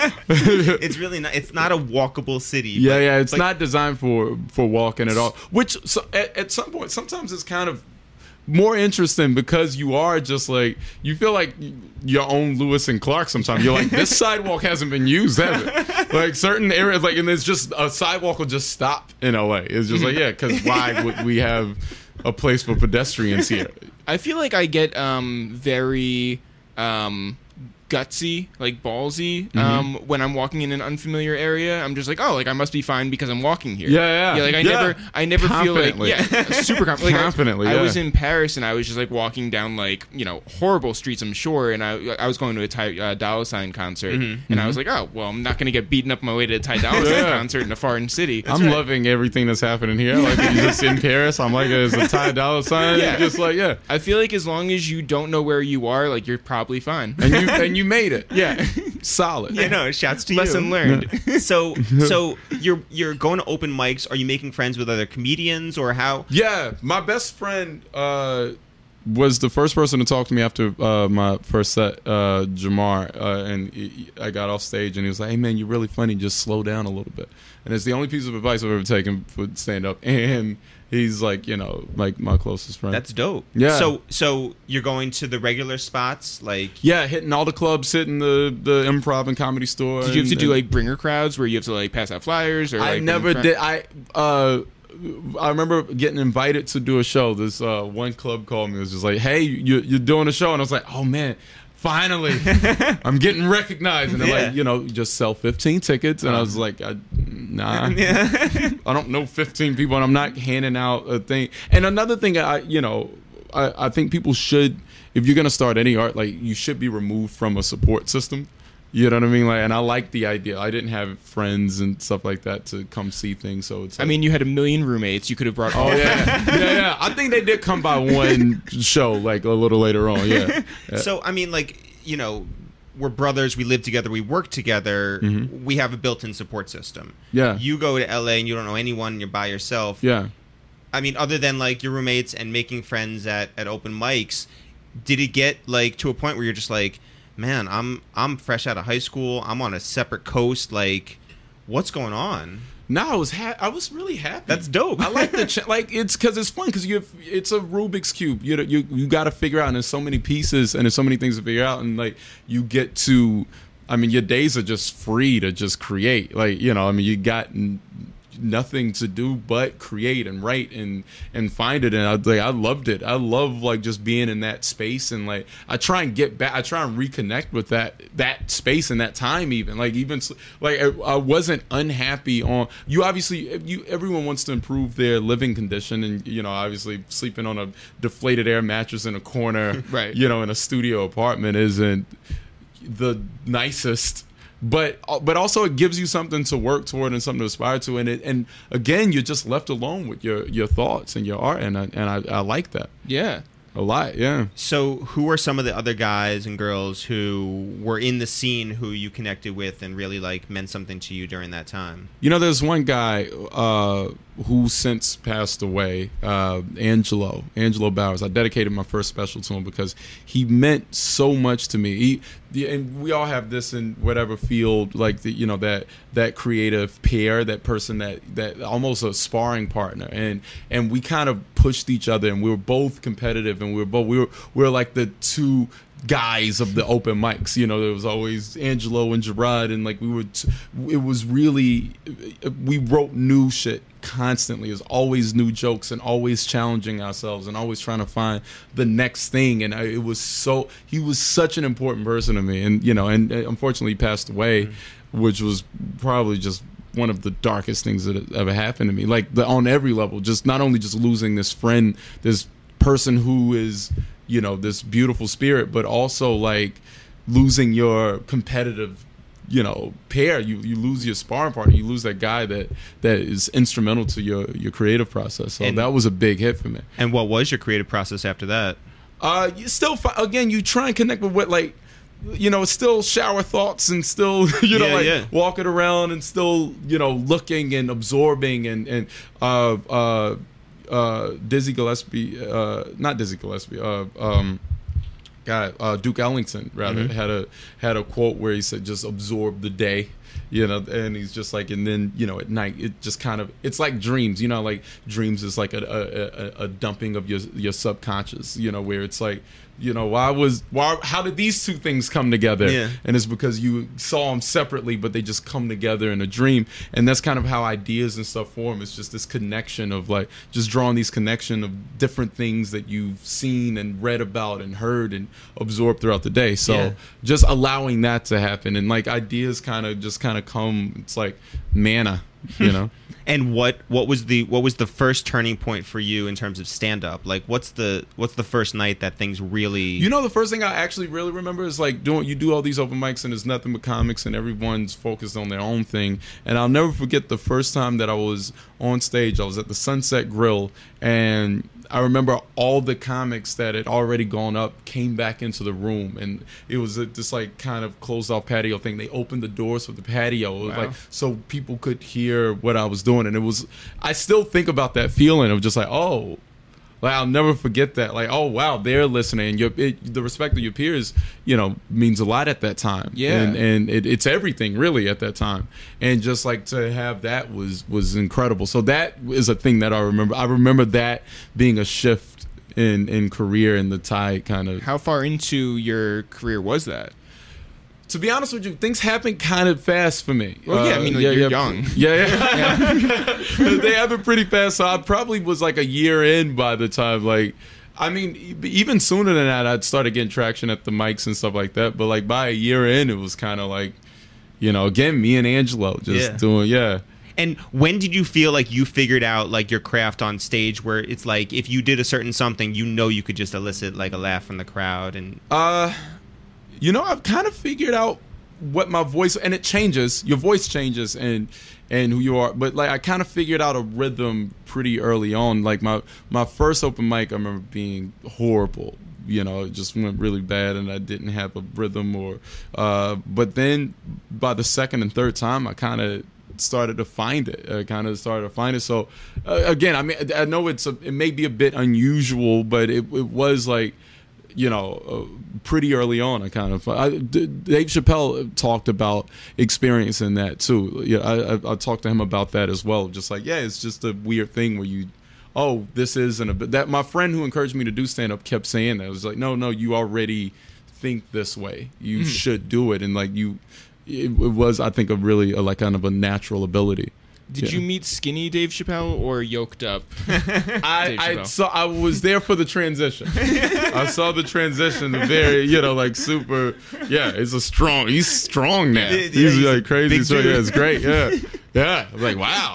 it's really not. It's not a walkable city.
yeah,
but-
yeah. It's
but-
not designed for for walking at all. Which so, at, at some point, sometimes it's kind of more interesting because you are just like you feel like your own Lewis and Clark. Sometimes you're like, this sidewalk hasn't been used, has it? Like certain areas, like and there's just a sidewalk will just stop in L A. It's just like yeah, because why would we have a place for pedestrians here?
I feel like I get um very um gutsy, like ballsy, um when I'm walking in an unfamiliar area. I'm just like, oh, like I must be fine because I'm walking here.
Yeah, yeah.
Yeah, like I
Yeah.
never I never feel like
Confidently.
yeah, super confident. Like, I-
Confidently,
I,
yeah.
was in Paris and I was just like walking down like, you know, horrible streets, I'm sure, and I I was going to a Ty uh, Dolla Sign concert and I was like, oh, well, I'm not going to get beaten up my way to a Ty Dolla Sign
Yeah.
concert in a foreign city.
I'm loving everything that's happening here. Like you just in Paris, I'm like, it's a Ty Dolla Sign.
Yeah.
Just like yeah,
I feel like as long as you don't know where you are, like you're probably fine.
and you and you made it.
Yeah.
Solid.
I know. Shouts to
Lesson
you.
learned.
So, so you're you're going to open mics. Are you making friends with other comedians, or how?
Yeah, my best friend uh, was the first person to talk to me after uh, my first set, uh, Jamar, uh, and he, I got off stage and he was like, "Hey man, you're really funny. Just slow down a little bit." And it's the only piece of advice I've ever taken for stand up. And he's like, you know, like my closest friend.
That's dope.
Yeah.
So, so you're going to the regular spots, like
yeah, hitting all the clubs, hitting the the improv and comedy store.
Did you have to
and-
do
and-
like bringer crowds where you have to like pass out flyers or like
I
bring
never
fri-
did. I uh, I remember getting invited to do a show. This uh, one club called me. It was just like, "Hey, you, you're doing a show," and I was like, "Oh man, finally, I'm getting recognized." And they're
Yeah.
like, "You know, just sell fifteen tickets," and I was like, I, "Nah,
Yeah.
I don't know fifteen people, and I'm not handing out a thing." And another thing, I you know, I, I think people should, if you're gonna start any art, like you should be removed from a support system. You know what I mean? Like, and I like the idea. I didn't have friends and stuff like that to come see things, so it's.
I
Like,
mean, you had a million roommates. You could have brought all
oh yeah, yeah, yeah. I think they did come by one show, like a little later on. Yeah. Yeah.
So I mean, like, you know, we're brothers. We live together. We work together.
Mhm.
We have a built-in support system.
Yeah.
You go to L A and you don't know anyone. And you're by yourself.
Yeah.
I mean, other than like your roommates and making friends at, at open mics, did it get like to a point where you're just like, man, I'm I'm fresh out of high school. I'm on a separate coast. Like, what's going on?
No, I was ha- I was really happy.
That's dope.
I like the ch- like it's because it's fun because you it's a Rubik's cube. You you you got to figure out, and there's so many pieces and there's so many things to figure out, and like you get to, I mean, your days are just free to just create. Like, you know, I mean, you got n- nothing to do but create and write and and find it, and I like I loved it. I love like just being in that space, and like I try and get back. I try and reconnect with that that space and that time. Even like even s- like I, I wasn't unhappy on you. Obviously, you everyone wants to improve their living condition, and you know, obviously sleeping on a deflated air mattress in a corner,
Right.
You know, in a studio apartment isn't the nicest. But but also it gives you something to work toward and something to aspire to, and it and again you're just left alone with your, your thoughts and your art, and I, and I, I like that
Yeah.
a lot. Yeah.
So, who are some of the other guys and girls who were in the scene who you connected with and really like meant something to you during that time?
You know, there's one guy uh, who since passed away, uh, Angelo, Angelo Bowers. I dedicated my first special to him because he meant so much to me. He, the, and we all have this in whatever field, like the, you know, that that creative pair, that person that that almost a sparring partner, and and we kind of pushed each other, and we were both competitive, and we were both we were we were like the two guys of the open mics. You know, there was always Angelo and Gerard, and like we would it was really we wrote new shit constantly. It was always new jokes and always challenging ourselves and always trying to find the next thing, and I, it was so he was such an important person to me, and you know, and, and unfortunately he passed away, mm-hmm. which was probably just one of the darkest things that had ever happened to me, like the, on every level, just not only just losing this friend, this person who is, you know, this beautiful spirit, but also like losing your competitive, you know, pair. You you lose your sparring partner. You lose that guy that that is instrumental to your your creative process. So
And-
that was a big hit for me.
And what was your creative process after that?
Uh, you still fi- again, you try and connect with what like. You know, still shower thoughts and still, you know,
Yeah,
like
yeah.
walking around and still, you know, looking and absorbing and and uh uh uh Dizzy Gillespie, uh not Dizzy Gillespie, uh um God, uh Duke Ellington rather
Mm-hmm.
had a had a quote where he said just absorb the day. You know, and he's just like, and then, you know, at night, it just kind of, it's like dreams, you know, like dreams is like a, a, a, a dumping of your your subconscious, you know, where it's like, you know, why was, why, how did these two things come together?
Yeah.
And it's because you saw them separately, but they just come together in a dream. And that's kind of how ideas and stuff form. It's just this connection of like, just drawing these connection of different things that you've seen and read about and heard and absorbed throughout the day. So
Yeah.
just allowing that to happen, and like ideas kind of just kind of come, it's like manna, you know.
And what what was the what was the first turning point for you in terms of stand up? Like what's the what's the first night that things really
You know, the first thing I actually really remember is like doing, you do all these open mics and there's nothing but comics and everyone's focused on their own thing. And I'll never forget the first time that I was on stage. I was at the Sunset Grill, and I remember all the comics that had already gone up came back into the room, and it was a, this like kind of closed off patio thing. They opened the doors for the patio, it was
Wow.
like so people could hear what I was doing, and it was, I still think about that feeling of just like, oh, like I'll never forget that. Like, oh wow, they're listening. Your it, the respect of your peers, you know, means a lot at that time.
Yeah.
and and it, it's everything really at that time. And just like to have that was was incredible. So that is a thing that I remember. I remember that being a shift in in career, and the tide kind of.
How far into your career was that?
To be honest with you, things happen kind of fast for me.
Well, yeah, I mean, like, you're young.
Yeah, yeah. yeah. They happen pretty fast. So I probably was like a year in by the time, like, I mean, even sooner than that, I'd started getting traction at the mics and stuff like that. But like by a year in, it was kind of like, you know, again, me and Angelo just
Yeah.
doing, yeah.
And when did you feel like you figured out like your craft on stage, where it's like if you did a certain something, you know you could just elicit like a laugh from the crowd? And
Uh, you know, I've kind of figured out what my voice, and it changes. Your voice changes, and and who you are. But like, I kind of figured out a rhythm pretty early on. Like my my first open mic, I remember being horrible. You know, it just went really bad, and I didn't have a rhythm. Or, uh, but then by the second and third time, I kind of started to find it. I kind of started to find it. So uh, again, I mean, I know it's a, it may be a bit unusual, but it, it was like, you know, uh, pretty early on. I kind of I, D- Dave Chappelle talked about experiencing that too. Yeah, I, I, I talked to him about that as well. Just like, yeah, it's just a weird thing where you, oh, this isn't a bit that. My friend who encouraged me to do stand up kept saying that. It was like, no, no, you already think this way. You mm. should do it, and like you. It, it was, I think, a really a, like kind of a natural ability.
Did
yeah.
you meet skinny Dave Chappelle or yoked up?
I, I saw. I was there for the transition. I saw the transition. The very, you know, like super. Yeah, it's a strong. He's strong now.
Yeah,
he's,
he's
like crazy. So
dude.
yeah, it's great. Yeah, yeah. I was like, wow.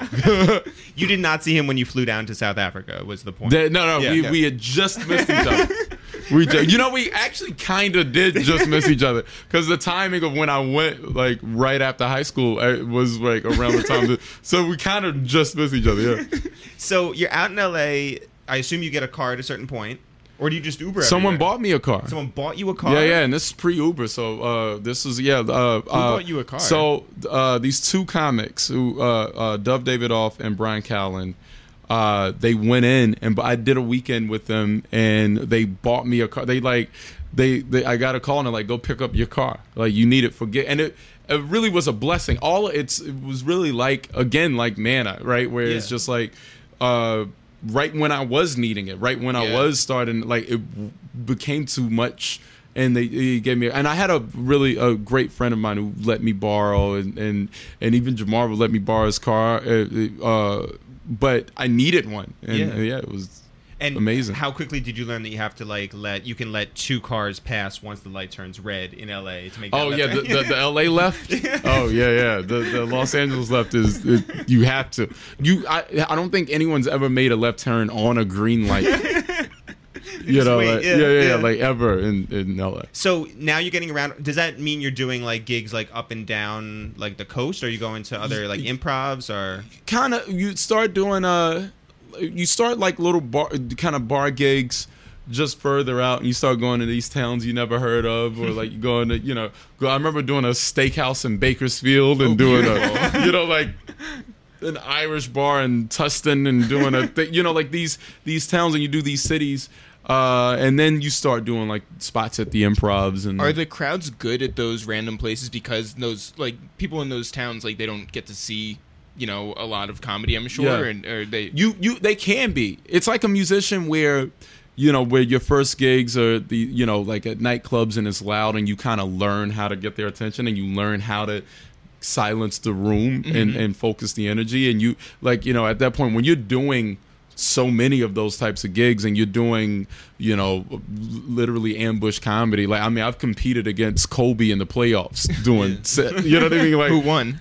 You did not see him when you flew down to South Africa. Was the point?
That, no, no.
Yeah,
we
yeah.
we had just missed each other. We, ju- you know, we actually kind of did just miss each other because the timing of when I went, like right after high school, it was like around the time. That, so we kind of just missed each other. Yeah.
So you're out in L A. I assume you get a car at a certain point, or do you just Uber?
Someone
everywhere?
bought me a car.
Someone bought you a car.
Yeah, yeah, and this is pre-Uber, so uh, this is yeah. Uh, Who uh,
bought you a car?
So uh, these two comics, who uh, uh, Dove Davidoff and Brian Callen, uh, they went in, and I did a weekend with them, and they bought me a car. They like, they, they I got a call and they're like, go pick up your car. Like you need it for get, and it it really was a blessing. All it's it was really like again like manna, right? Where
Yeah.
it's just like. Uh, right when I was needing it, right when I
Yeah.
was starting, like it w- became too much, and they, they gave me. And I had a really a great friend of mine who let me borrow, and and, and even Jamar would let me borrow his car. Uh, uh, but I needed one, and
Yeah.
yeah, yeah it was
And
amazing.
how quickly did you learn that you have to like let you can let two cars pass once the light turns red in L A to make? That
Oh
left
yeah,
turn?
the, the, the L A left. Oh yeah, yeah. The the Los Angeles left is it, you have to. You I I don't think anyone's ever made a left turn on a green light. you
Just
know,
wait,
like,
yeah,
yeah, yeah,
yeah.
yeah, like ever in in L A.
So now you're getting around. Does that mean you're doing like gigs like up and down like the coast? Or are you going to other like improvs or?
Kind of, you start doing uh, you start like little bar kind of bar gigs. Just further out, and you start going to these towns you never heard of, or like you going to, you know, go. I remember doing a steakhouse in Bakersfield and
Oh,
doing a, you know, like an Irish bar in Tustin and doing a, th- you know, like these these towns, and you do these cities, uh, and then you start doing like spots at the improvs. And
Are the crowds good at those random places because those like people in those towns like they don't get to see, you know, a lot of comedy, I'm sure,
Yeah.
and or they
you you they can be. It's like a musician where. You know, where your first gigs are the, you know, like at nightclubs and it's loud and you kind of learn how to get their attention and you learn how to silence the room
Mm-hmm.
and, and focus the energy. And you, like, you know, at that point when you're doing so many of those types of gigs and you're doing, you know, literally ambush comedy. Like, I mean, I've competed against Kobe in the playoffs doing, set, you know what I mean? Like,
who won?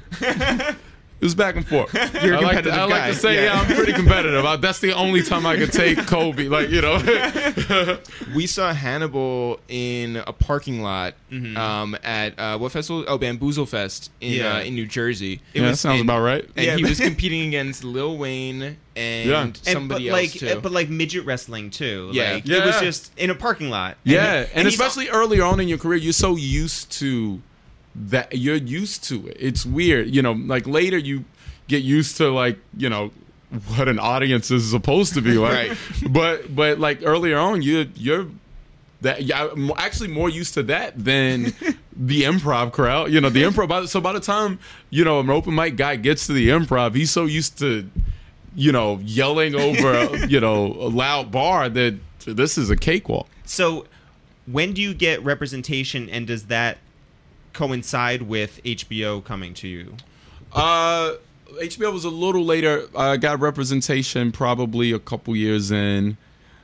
it was back and forth.
You're a
I like to,
competitive
I like
guy.
to say, yeah.
Yeah.
I'm pretty competitive. I, that's the only time I could take Kobe. Like, you know.
We saw Hannibal in a parking lot
Mm-hmm.
um, at uh, what festival? Oh, Bamboozle Fest in
Yeah.
uh, in New Jersey.
It
yeah,
was-
that sounds
and-
about right.
And
Yeah,
he
but-
was competing against Lil Wayne and
Yeah.
And,
somebody
but
else
like,
too.
but like midget wrestling too.
Yeah.
Like,
Yeah.
It was just in a parking lot.
Yeah,
he-
and,
he's-
especially early on in your career, you're so used to that. You're used to it. It's weird, you know. Like later, you get used to like you know what an audience is supposed to be like.
Right.
But but like earlier on, you you're that. Yeah, I'm actually more used to that than the improv crowd. You know, the improv. by the- So by the time you know an open mic guy gets to the improv, he's so used to you know yelling over you know a loud bar that this is a cakewalk.
So when do you get representation, and does that coincide with H B O coming to you?
Uh, H B O was a little later. I got representation probably a couple years in.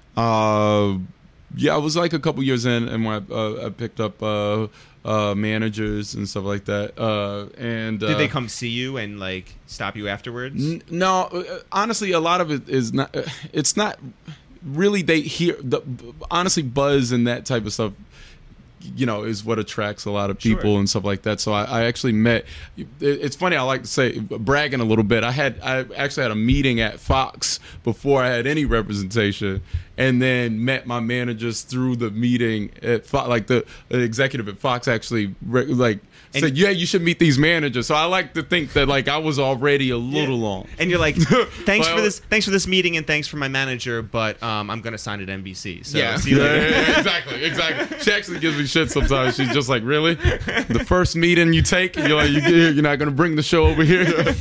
Uh, yeah, I was like a couple years in, and when I, uh, I picked up uh, uh, managers and stuff like that. Uh, and uh,
Did they come see you and like stop you afterwards?
N- no, uh, honestly, a lot of it is not. Uh, it's not really. They hear the honestly buzz and that type of stuff. You know, is what attracts a lot of people
Sure.
and stuff like that. So I, I actually met. it- It's funny. I like to say bragging a little bit. I had I actually had a meeting at Fox before I had any representation, and then met my managers through the meeting at Fox. Like the, the executive at Fox actually re- like
And-
said, "Yeah, you should meet these managers." So I like to think that like I was already a little on.
And you're like, thanks
Well-
for this, thanks for this meeting, and thanks for my manager, but um, I'm gonna sign at N B C. So
Yeah.
see you
Yeah,
later.
yeah, yeah, exactly, exactly. She actually gives me shit sometimes. She's just like, really? The first meeting you take, you're like, you, you're not going to bring the show over here?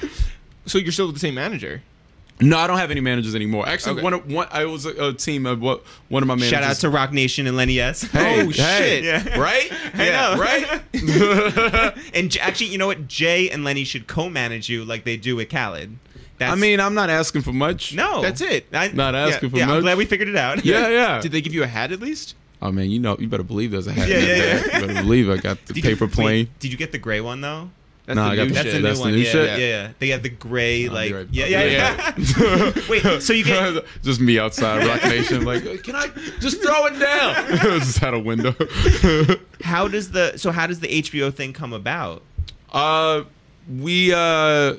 So you're still with the same manager?
No, I don't have any managers anymore. Actually,
Okay.
one of one, I was a, a team of what one of my managers.
Shout out to Rock Nation and Lenny S.
Hey,
Oh,
hey,
shit.
Yeah.
right?
I
Yeah,
know.
right?
And J- actually, you know what? Jay and Lenny should co-manage you like they do with Khaled. That's,
I mean, I'm not asking for much.
no,
That's it.
I,
Not asking
yeah,
for
yeah, I'm
much.
glad we figured it out.
Yeah, yeah.
Did they give you a hat at least?
Oh man, you know, you better believe there's a hat.
Yeah,
in
yeah,
there.
yeah.
You better believe I got the
Did
paper
you,
plane.
wait, did you get the gray one though?
That's
No,
the
I got
new
the-
That's
shit.
the new
That's the
one.
new
yeah,
shit?
yeah, yeah. They have the gray,
I'll
like,
be right-
yeah,
I'll
yeah,
be
yeah. Wait, so you get
Just me outside Rock Nation, like, can I just throw it down? Just out a window.
how does the so how does the H B O thing come about?
Uh, we uh,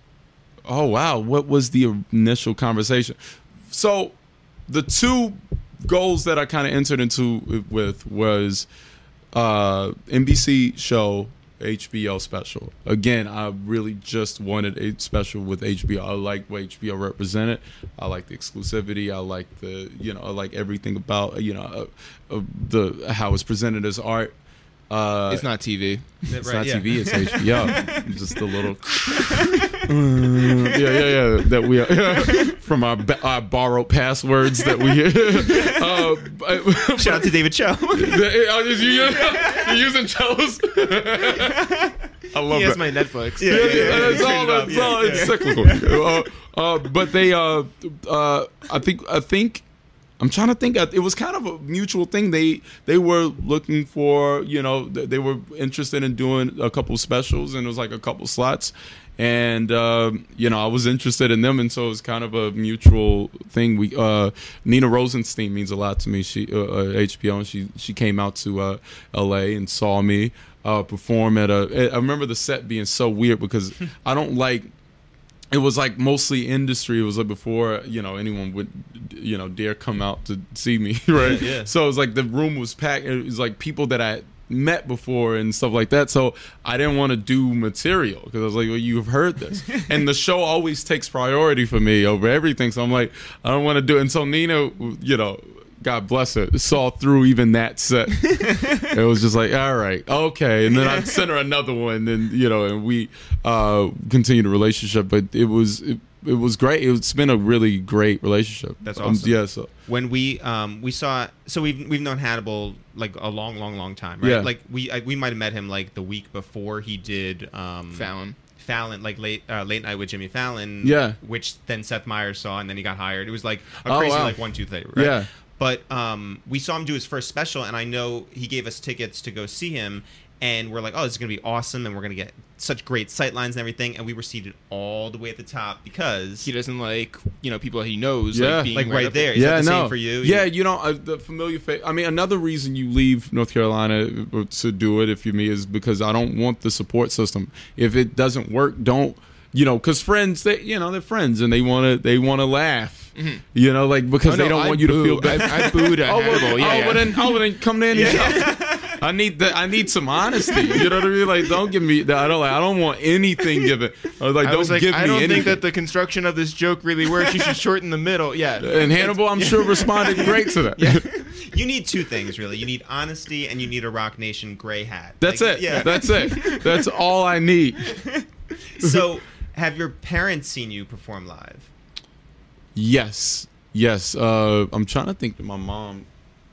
oh wow, what was the initial conversation? So, the two goals that I kind of entered into with was uh, N B C show, H B O special. Again, I really just wanted a special with H B O. I like what H B O represented. I like the exclusivity. I like the you know I like everything about you know uh, uh, the how it's presented as art. Uh,
It's not T V.
it's
Right,
not
yeah.
T V, it's H B O. Just a little. yeah, yeah, yeah. That we from our, ba- our borrowed passwords that we. uh, but-
Shout out to David Cho.
Oh, you, you, you're using Cho's? I love
He has
that.
my Netflix.
Yeah,
Yeah,
yeah,
yeah,
yeah.
it's all,
Turn it up,
it's
yeah,
all, it's
yeah.
cyclical. uh, uh, but they, uh, uh, I think, I think, I'm trying to think. It was kind of a mutual thing. They they were looking for, you know, th- they were interested in doing a couple specials, and it was like a couple slots. And um, you know, I was interested in them, and so it was kind of a mutual thing. We uh, Nina Rosenstein means a lot to me. She uh, uh, H B O, and she she came out to uh, L A and saw me uh, perform at a. I remember the set being so weird because I don't like. It was like mostly industry. It was like before, you know, anyone would, you know, dare come out to see me, right?
Yeah, yeah.
So it was like the room was packed. It was like people that I met before and stuff like that. So I didn't want to do material because I was like, well, you've heard this. And the show always takes priority for me over everything. So I'm like, I don't want to do it. And so Nina, you know, God bless her, saw through even that set. It was just like, all right, okay. And then I sent her another one, and you know, and we uh, continued the relationship. But it was it, it was great. It's been a really great relationship.
That's
Um,
awesome.
yeah. So
When we um we saw so we've we've known Hannibal like a long long long time, right?
Yeah.
Like we I, we might have met him like the week before he did um
Fallon.
Fallon, like late uh, late night with Jimmy Fallon.
Yeah.
Which then Seth Meyers saw, and then he got hired. It was like a
Oh,
crazy
wow.
like one two three, right?
Yeah.
But um, we saw him do his first special, and I know he gave us tickets to go see him, and we're like, oh, this is gonna be awesome, and we're gonna get such great sight lines and everything, and we were seated all the way at the top because
He doesn't like, you know, people he knows
Yeah.
like being
like right
up
there. Is
yeah,
that the
no.
same for you?
Yeah, you know, uh, the familiar face. I mean, another reason you leave North Carolina to do it, if you me, is because I don't want the support system. If it doesn't work, don't. You know, because friends, they you know they're friends and they want to they want to laugh. You know, like because
Oh,
they
no,
don't
I
want you to
boo.
feel bad.
I, I booed at
Oh, well,
Hannibal. Yeah,
oh,
yeah.
well then, oh, well then, come to any show. I need the, I need some honesty. You know what I mean? Like, don't give me. I don't like. I don't want anything given. I was like,
I
don't
was like,
give me
I don't
anything.
think that the construction of this joke really works. You should shorten the middle. Yeah.
and Hannibal, I'm sure, responded great to that.
You need two things really. You need honesty, and you need a Rock Nation gray hat.
That's
Like,
it.
Yeah.
That's it. That's all I need.
So, have your parents seen you perform live?
Yes. Yes. Uh, I'm trying to think that my mom.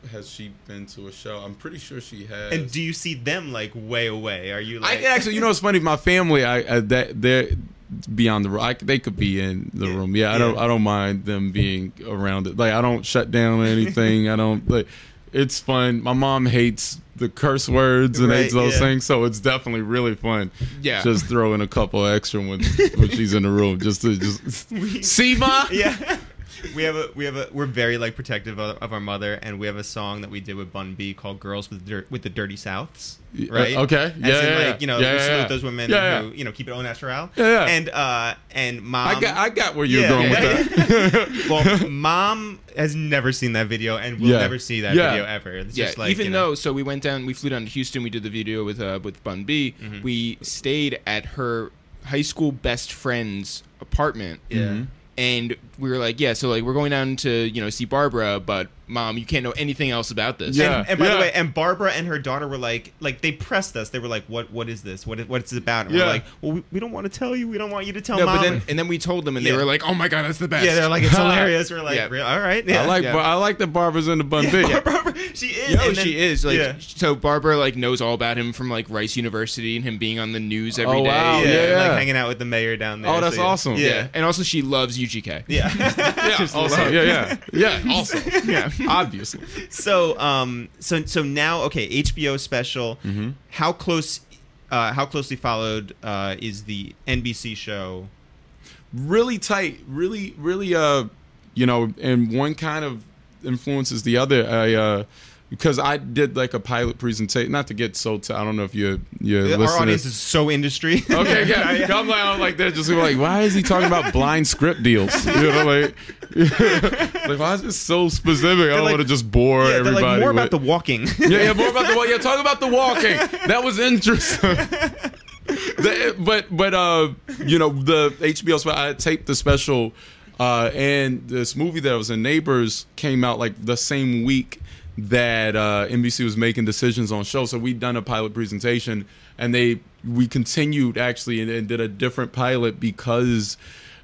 has she been to a show? I'm pretty sure she has.
And do you see them like way away? Are you like
I actually, you know, it's funny. My family, I, I that they're beyond the room. I, they could be in the
Yeah.
room. Yeah, I
Yeah.
don't. I don't mind them being around it. Like I don't shut down anything. I don't. Like it's fun. My mom hates the curse words and
Right,
hates those
yeah.
things, so it's definitely really fun.
Yeah.
just throw in a couple extra ones when she's in the room, just to just see ma.
Yeah. We have a we have a we're very like protective of, of our mother, and we have a song that we did with Bun B called "Girls with Dirt, with the Dirty Souths." Right?
Uh, okay.
As
Yeah,
in,
yeah,
like
yeah.
you know,
Yeah,
we
yeah,
salute
yeah.
those women
Yeah,
who
yeah.
you know keep it au natural.
Yeah, yeah.
And uh and mom.
I got. I got where you're
Yeah,
going
yeah,
with that.
well, mom has never seen that video and will
Yeah.
never see that
Yeah.
video ever. It's
Yeah,
just like,
even
you know,
though, so we went down, we flew down to Houston, we did the video with uh, with Bun B.
Mm-hmm.
We stayed at her high school best friend's apartment.
yeah.
Mm-hmm.
And we were like, yeah, so like we're going down to, you know, see Barbara, but mom, you can't know anything else about this.
Yeah.
And, and by
yeah.
the way, and Barbara and her daughter were like, like they pressed us. They were like, "What? What is this? What? Is, what's it about?" And
Yeah.
we're like, "Well, we, we don't want to tell you. We don't want you to tell
No,
mom."
but then, and then we told them, and
Yeah.
they were like, oh my God, that's the best.
yeah, they're like, "It's hilarious." We're like,
Yeah.
"Re- "All right." Yeah.
I like.
Yeah.
Bar- I like the barbers in the bun B.
Barbara, she is.
Yo,
and then-
she is like
yeah.
so. Barbara like knows all about him from like Rice University and him being on the news every day.
Oh, wow.
yeah,
yeah, yeah.
like hanging out with the mayor down there.
Oh, that's
so, yeah.
awesome.
Yeah,
Yeah, and also she loves U G K.
yeah.
Yeah,
Just
also,
love-
yeah, yeah, yeah. Also,
Yeah.
obviously.
So, um, so so now, okay, H B O special.
Mm-hmm.
How close, uh, how closely followed uh, is the N B C show?
Really tight. Really, really. Uh, you know, and one kind of influences the other. I uh, because I did like a pilot presentation. Not to get so. T- I don't know if you're you're
Our
listening.
audience is so industry.
Okay, yeah. I'm like, I'm like, they're just like, why is he talking about blind script deals? You know, like, like why is this so specific? I don't
like-
want to just bore
Yeah, they're
everybody.
like more about the
with-
walking.
yeah, yeah, more about the walk. Yeah, talk about the walking. That was interesting. The- but but uh, you know, the H B O. spe- I taped the special, uh, and this movie that was in Neighbors came out like the same week that uh, N B C was making decisions on shows. So we'd done a pilot presentation, and they we continued actually and, and did a different pilot because.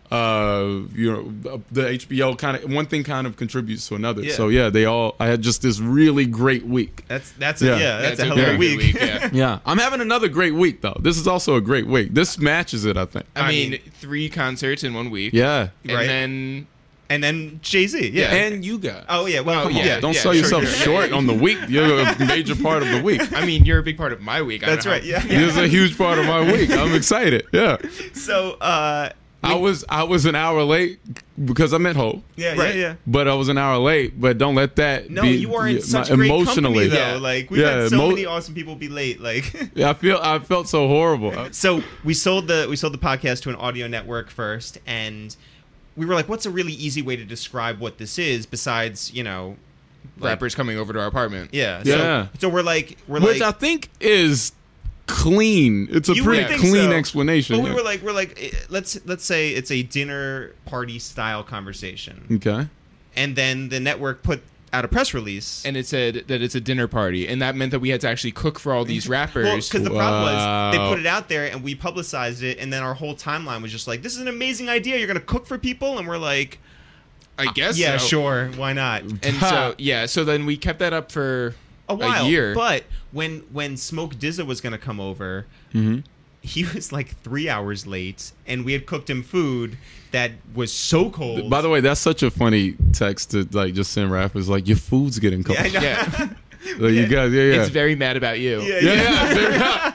Uh, you know, the H B O kind of one thing kind of contributes to another.
Yeah.
So yeah, they all. I had just this really great week.
That's that's a,
Yeah.
yeah, that's
It's
a hell of
very
a
good
week.
yeah.
Yeah, I'm having another great week though. This is also a great week. This matches it, I think.
I,
I
mean,
mean-
three concerts in one week.
Yeah,
and
Right.
then
And then Jay Z, yeah.
and you guys.
oh yeah, well,
Oh,
come
yeah.
on.
Yeah.
Don't sell yourself
sure,
short on the week. You're a major part of the week.
I mean, you're a big part of my week. I don't
That's
know
right.
how-
Yeah.
This is a huge part of my week. I'm excited. Yeah,
So, uh,
I was I was an hour late because I'm at home.
yeah,
Right.
yeah, yeah.
But I was an hour late. But don't let that.
No,
be,
you are in
my-
such great company,
emotionally.
though.
Yeah.
Like we've
Yeah,
had so
mo-
many awesome people be late. Like,
Yeah, I feel I felt so horrible.
so we sold the we sold the podcast to an audio network first, and we were like, "What's a really easy way to describe what this is besides, you know, like-
Rappers coming over to our apartment.
yeah,
Yeah.
So, so we're like, we're
Which
like,
I think is clean. It's a
You would
pretty
think
clean
so.
explanation.
But we
yeah.
were like, we're like, eh, let's let's say it's a dinner party style conversation,
Okay.
and then the network put out a press release.
And it said that it's a dinner party, and that meant that we had to actually cook for all these rappers.
Well, because the problem was they
Wow.
put it out there and we publicized it, and then our whole timeline was just like, "This is an amazing idea. You're gonna cook for people," and we're like,
I guess
"Yeah,
so.
sure, why not?"
And so yeah, so then we kept that up for
A while,
year.
but when when Smoke Dizza was gonna come over,
Mm-hmm.
he was like three hours late, and we had cooked him food that was so cold.
By the way, that's such a funny text to like just send rappers like your food's getting cold.
yeah, I know.
yeah,
Like, you guys, yeah, yeah.
it's very mad about you.
yeah,
yeah,
yeah.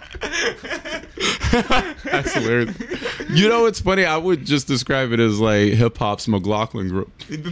yeah. That's hilarious. You know, it's funny. I would just describe it as like hip hop's McLaughlin group.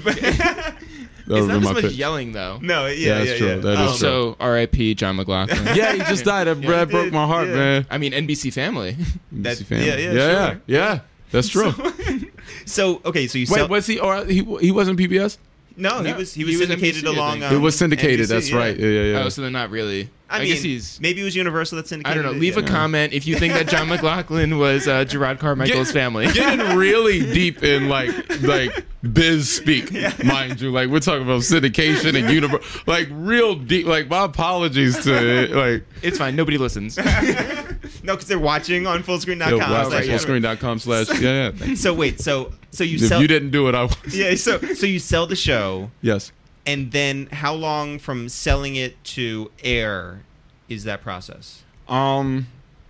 That
It's
would
not
be
as
my
much
pitch.
yelling though.
No, yeah,
Yeah, that's
yeah,
true.
yeah.
That is
Um,
true.
So R I P John McLaughlin.
Yeah, he just died. That, that broke my heart,
Yeah.
man.
I mean N B C Family.
That-
N B C family.
yeah, yeah,
yeah, yeah,
sure.
yeah. That's true.
So okay, so you
Wait,
sell-
was he? Or he? He wasn't P B S.
no, he
No,
was he
he
was
was
syndicated
N B C, I
along.
think.
Um,
it was syndicated.
N B C,
that's
yeah.
right. Yeah, yeah, yeah.
Oh, so they're not really.
I,
I,
mean,
guess he's.
maybe it was Universal that
I
syndicated.
don't know.
it,
Leave
yeah.
a comment if you think that John McLaughlin was uh, Gerard Carmichael's family.
Getting really deep in like like biz speak, mind you. Like we're talking about syndication and universe, like real deep. Like my apologies to like
It's fine. Nobody listens.
No, because they're watching on fullscreen dot
yo,
com.
wow,
slash-
fullscreen dot com slash yeah, yeah.
So wait, so so you
If
sell
you didn't do it, I would.
yeah, so so you sell the show,
Yes.
and then how long from selling it to air is that process?
Um,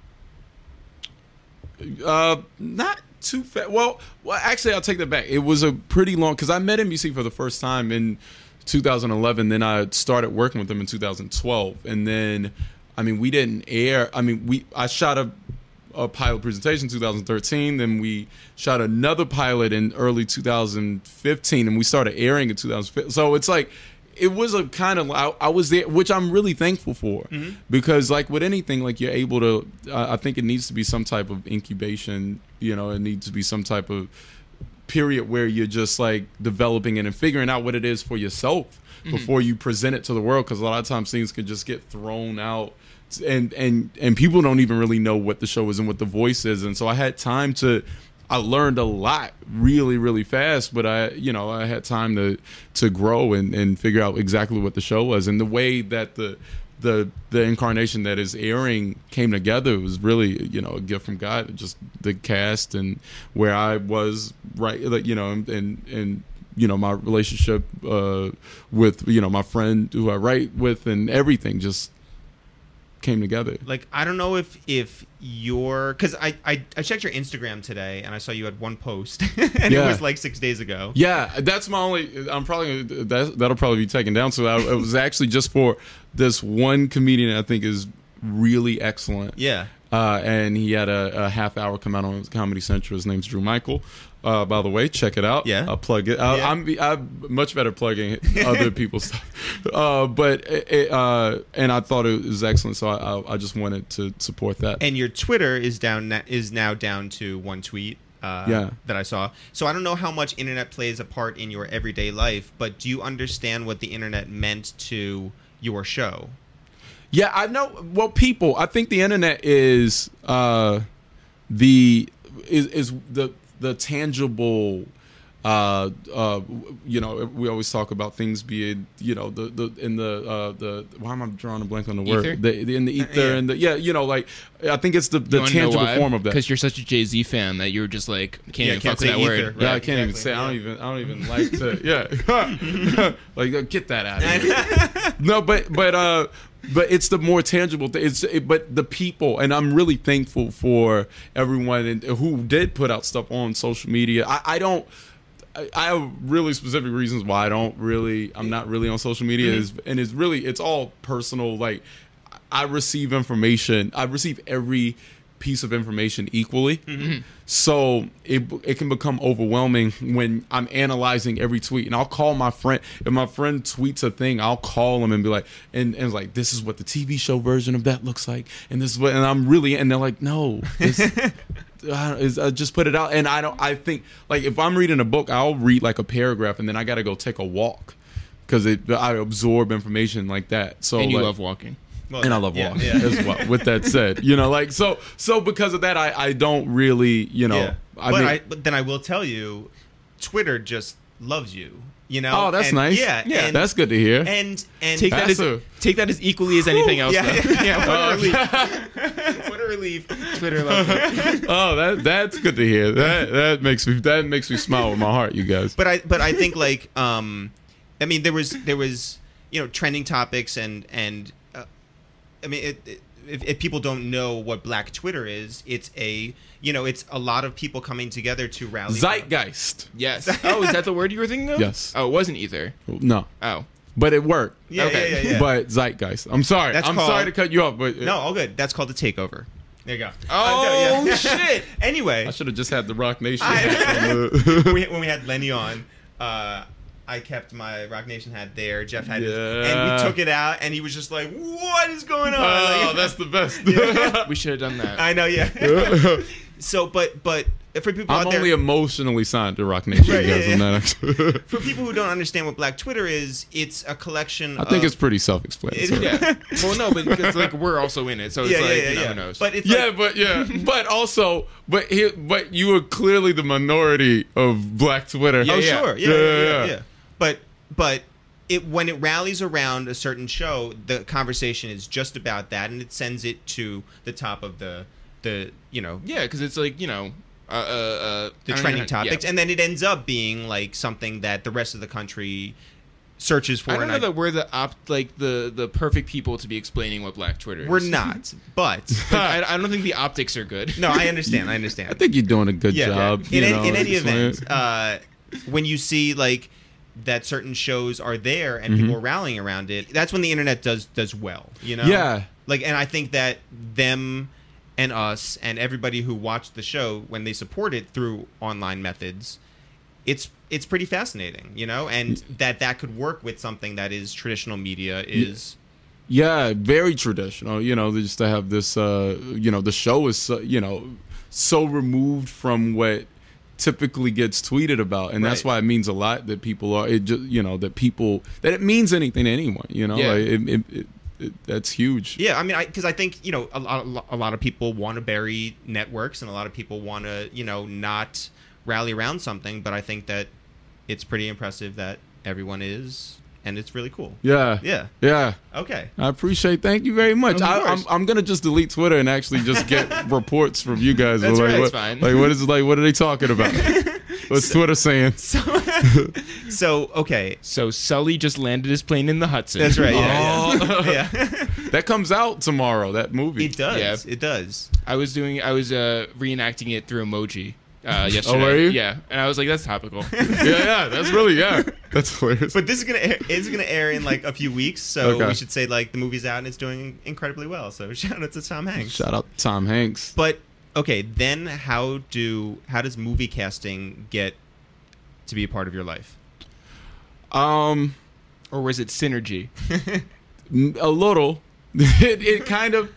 uh, not too fast. Well, well, actually, I'll take that back. It was a pretty long because I met N B C for the first time in two thousand eleven. Then I started working with them in two thousand twelve, and then, I mean, we didn't air. I mean, we I shot a a pilot presentation in two thousand thirteen. Then we shot another pilot in early two thousand fifteen, and we started airing in two thousand fifteen. So it's like. It was a kind of I, I was there, which I'm really thankful for, mm-hmm. because like with anything, like you're able to. Uh, I think it needs to be some type of incubation. You know, it needs to be some type of period where you're just like developing it and figuring out what it is for yourself mm-hmm. before you present it to the world. Because a lot of times things can just get thrown out, and and and people don't even really know what the show is and what the voice is. And so I had time to. I learned a lot really, really fast, but I, you know, I had time to to grow and, and figure out exactly what the show was. And the way that the the the incarnation that is airing came together was really, you know, a gift from God. Just the cast and where I was, right, you know, and and, and you know, my relationship uh, with, you know, my friend who I write with and everything just came together.
Like, I don't know if if you're because I, I I checked your Instagram today and I saw you had one post and
Yeah.
it was like six days ago.
Yeah, that's my only. I'm probably that that'll probably be taken down. So I, it was actually just for this one comedian I think is really excellent.
Yeah.
Uh, and he had a, a half hour come out on Comedy Central. His name's Drew Michael. Uh, by the way, check it out.
Yeah.
I'll plug it. I,
Yeah.
I'm I'm much better plugging other people's stuff. Uh, but it, it, uh, and I thought it was excellent, so I, I I just wanted to support that.
And your Twitter is down na- is now down to one tweet. Uh,
Yeah.
that I saw. So I don't know how much internet plays a part in your everyday life, but do you understand what the internet meant to your show?
Yeah, I know. Well, people, I think the internet is uh, the is is the the tangible. Uh, uh, you know, we always talk about things being, you know, the the in the uh, the why am I drawing a blank on the word?
Ether?
The, the in the ether
Yeah.
and the yeah, you know, like I think it's the, the
You wanna know
tangible
why?
form of that.
Because you're such a Jay-Z fan that you're just like can't
Yeah,
even
can't
fuck with
say
that
ether.
word.
Yeah,
Right,
I can't even
exactly,
say. I don't
yeah.
even. I don't even like to. Yeah, like uh, get that out of here. No, but but uh, but it's the more tangible thing. It's it, but the people, and I'm really thankful for everyone and who did put out stuff on social media. I, I don't. I I have really specific reasons why I don't really. I'm not really on social media,
Mm-hmm.
is and it's really it's all personal. Like I receive information. I receive every piece of information equally.
Mm-hmm.
So it it can become overwhelming when I'm analyzing every tweet, and I'll call my friend. If my friend tweets a thing, I'll call him and be like, and and like, this is what the T V show version of that looks like, and this is what, and I'm really, and they're like, no, this, uh, is uh, just put it out. And I don't. I think like if I'm reading a book, I'll read like a paragraph, and then I got to go take a walk because it I absorb information like that. So
And you
like,
love walking.
Well,
and I love
yeah,
walking
yeah.
as well. With that said, you know, like so, so because of that, I, I don't really, you know,
Yeah.
I
but,
mean,
I, but then I will tell you, Twitter just loves you. You know?
oh, that's
And-
nice.
Yeah,
Yeah,
and,
that's good to hear.
And and
Take that
That's
as
a-
take that as equally as anything else.
yeah,
though.
yeah, yeah. What a
Oh,
relief! What a relief! Twitter loves you.
oh, that that's good to hear. That that makes me that makes me smile with my heart, you guys.
But I but I think like um, I mean there was there was you know trending topics and and uh, I mean it, it, if, if people don't know what Black Twitter is, it's a you know it's a lot of people coming together to rally.
Zeitgeist.
Yes. Oh, is that the word you were thinking of?
Yes.
Oh, it wasn't either.
No,
Oh.
but it worked.
Yeah,
Okay.
yeah, yeah, yeah.
But zeitgeist. I'm sorry.
That's
I'm
called-
sorry to cut you off, but
no, all good. That's called the takeover. There you go.
Oh,
Uh, yeah.
shit.
Anyway,
I should have just had the Rock Nation.
I-
hat on the-
when we, when we had Lenny on, uh, I kept my Rock Nation hat there. Jeff had his, and
Yeah.
we took it out, and he was just like, "What is going on?"
oh,
Like-
that's the best.
We should have done that.
I know, yeah. so, but but for people
I'm
out there,
only emotionally signed to Rock Nation,
Right,
you guys.
yeah,
I'm
yeah.
not actually.
for people who don't understand what Black Twitter is, it's a collection.
I think
of,
it's pretty self-explanatory.
It-
Yeah. Well, no, but because like we're also in it, so it's
yeah,
like
yeah, yeah,
you know,
yeah.
who knows.
But it's
Yeah,
like,
but yeah, but also, but here, but you were clearly the minority of Black Twitter.
oh
yeah.
sure, yeah,
Yeah,
yeah,
yeah,
yeah,
yeah.
yeah. But but it when it rallies around a certain show, the conversation is just about that, and it sends it to the top of the the you know
yeah, because it's like you know, uh, uh, uh,
the
I don't
trending
know,
topics,
yeah.
and then it ends up being like something that the rest of the country searches for.
I don't
and
know that we're the op- like the the perfect people to be explaining what Black Twitter is.
we're not, but
Like, I, I don't think the optics are good.
no, I understand. I understand.
I think you're doing a good
yeah.
job.
In,
you
any,
know,
in any
it's like-
event, uh, when you see like that certain shows are there and people are rallying around it, that's when the internet does does well. You know.
Yeah.
Like, and I think that them and us and everybody who watched the show, when they support it through online methods, it's it's pretty fascinating, you know, and that that could work with something that is traditional media is.
Yeah, very traditional. You know, just to have this, uh, you know, the show is, so, you know, so removed from what typically gets tweeted about, and that's
Right.
why it means a lot that people are, it just, you know, that people that it means anything to anyone. You know,
Yeah.
like, it, it, it, it, that's huge.
Yeah, I mean, because I, I think you know a lot, a lot of people want to bury networks, and a lot of people want to you know not rally around something, but I think that it's pretty impressive that everyone is, and it's really cool.
Yeah,
Yeah.
yeah.
Okay.
I appreciate. Thank you very much.
Of
I,
course.
I'm I'm gonna just delete Twitter and actually just get reports from you guys.
That's
like,
right,
what,
it's fine.
Like what is like what are they talking about? What's Twitter saying?
So okay,
So Sully just landed his plane in the Hudson.
that's right. Yeah,
Oh.
yeah. yeah.
That comes out tomorrow. That movie.
It does.
Yeah.
It does.
I was doing. I was uh, reenacting it through emoji uh, yesterday.
were you?
Yeah, and I was like, that's topical.
yeah, yeah. That's really yeah. That's hilarious.
But this is gonna air, it's gonna air in like a few weeks, so
Okay.
we should say like the movie's out and it's doing incredibly well. So shout out to Tom Hanks.
Shout out to Tom Hanks.
But okay, then how do how does movie casting get to be a part of your life?
Um,
Or was it synergy?
a little. it, it kind of,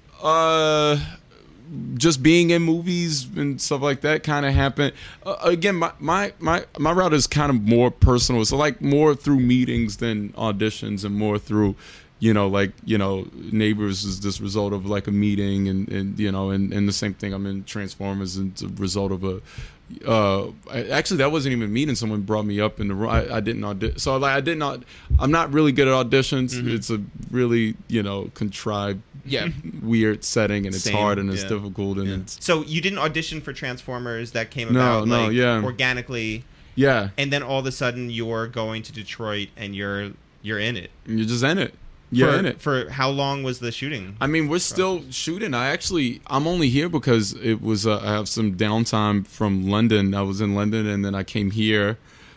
uh, just being in movies and stuff like that kind of happened. Uh, again, my, my my my route is kind of more personal. So like more through meetings than auditions, and more through, you know, like, you know, Neighbors is this result of like a meeting, and, and you know, and, and the same thing. I'm in Transformers, and it's a result of a. Uh, I, actually, that wasn't even a meeting. Someone brought me up in the room. I, I didn't audition, so like I did not. I'm not really good at auditions.
Mm-hmm.
It's a really, you know, contrived,
Yeah.
weird setting, and it's
Same,
hard and it's
yeah.
difficult, and
Yeah.
it's
So you didn't audition for Transformers, that came
No,
about
no,
like
yeah.
organically,
yeah.
and then all of a sudden you're going to Detroit and you're you're in it.
You're just in it. You're
for,
in it.
For how long was the shooting?
I mean, we're still shooting. I actually, I'm only here because it was. Uh, I have some downtime from London. I was in London, and then I came here,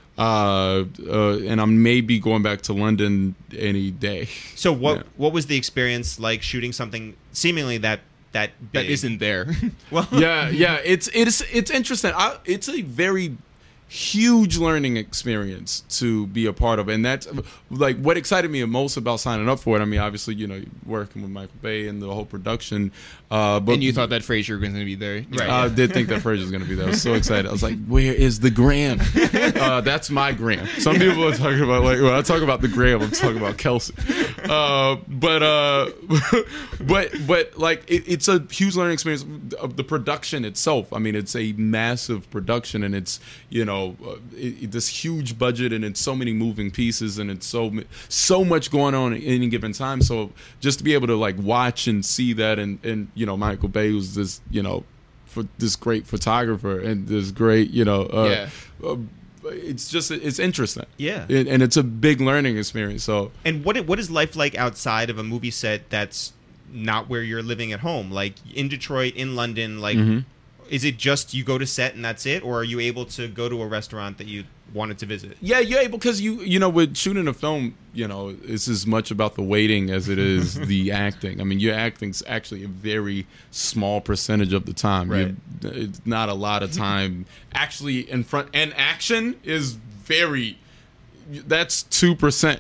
uh, uh, and I may be going back to London any day.
So what
Yeah.
what was the experience like shooting something seemingly that that big?
That isn't there.
well,
Yeah, yeah. It's it's it's interesting. I, it's a very huge learning experience to be a part of, and that's like what excited me most about signing up for it. I mean, obviously, you know, working with Michael Bay and the whole production, uh, but
And you thought that Fraser was going to be there.
Right.
I did think that Fraser was going to be there. I was so excited. I was like, "Where is the gram? Uh, that's my gram." Some people are talking about like when I talk about the gram, I'm talking about Kelsey. Uh, but uh, but but like it, it's a huge learning experience of the production itself. I mean, it's a massive production, and it's you know uh, it, it- this huge budget, and it's so many moving pieces, and it's so so much going on at any given time. So just to be able to like watch and see that, and and you know Michael Bay was this you know for this great photographer and this great you know uh,
Yeah.
uh, it's just it's interesting.
Yeah.
and, and it's a big learning experience. So
And what what is life like outside of a movie set that's not where you're living at home? Like in Detroit, in London, like
Mm-hmm.
is it just you go to set and that's it, or are you able to go to a restaurant that you wanted to visit?
yeah, you're able because you you know with shooting a film, you know it's as much about the waiting as it is the acting. I mean, your acting's actually a very small percentage of the time.
Right.
You- It's not a lot of time actually in front, and action is very. That's two percent,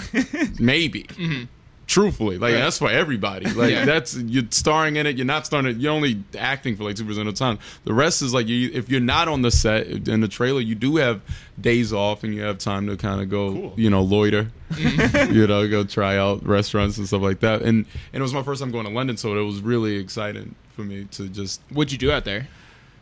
maybe. Truthfully, like
Right.
that's for everybody. Like
Yeah.
that's you're starring in it. You're not starring. It, you're only acting for like two percent of the time. The rest is like you. If you're not on the set in the trailer, you do have days off and you have time to kind of go,
Cool.
you know, loiter. you know, go try out restaurants and stuff like that. And and it was my first time going to London, so it was really exciting for me to just
What'd you do out there?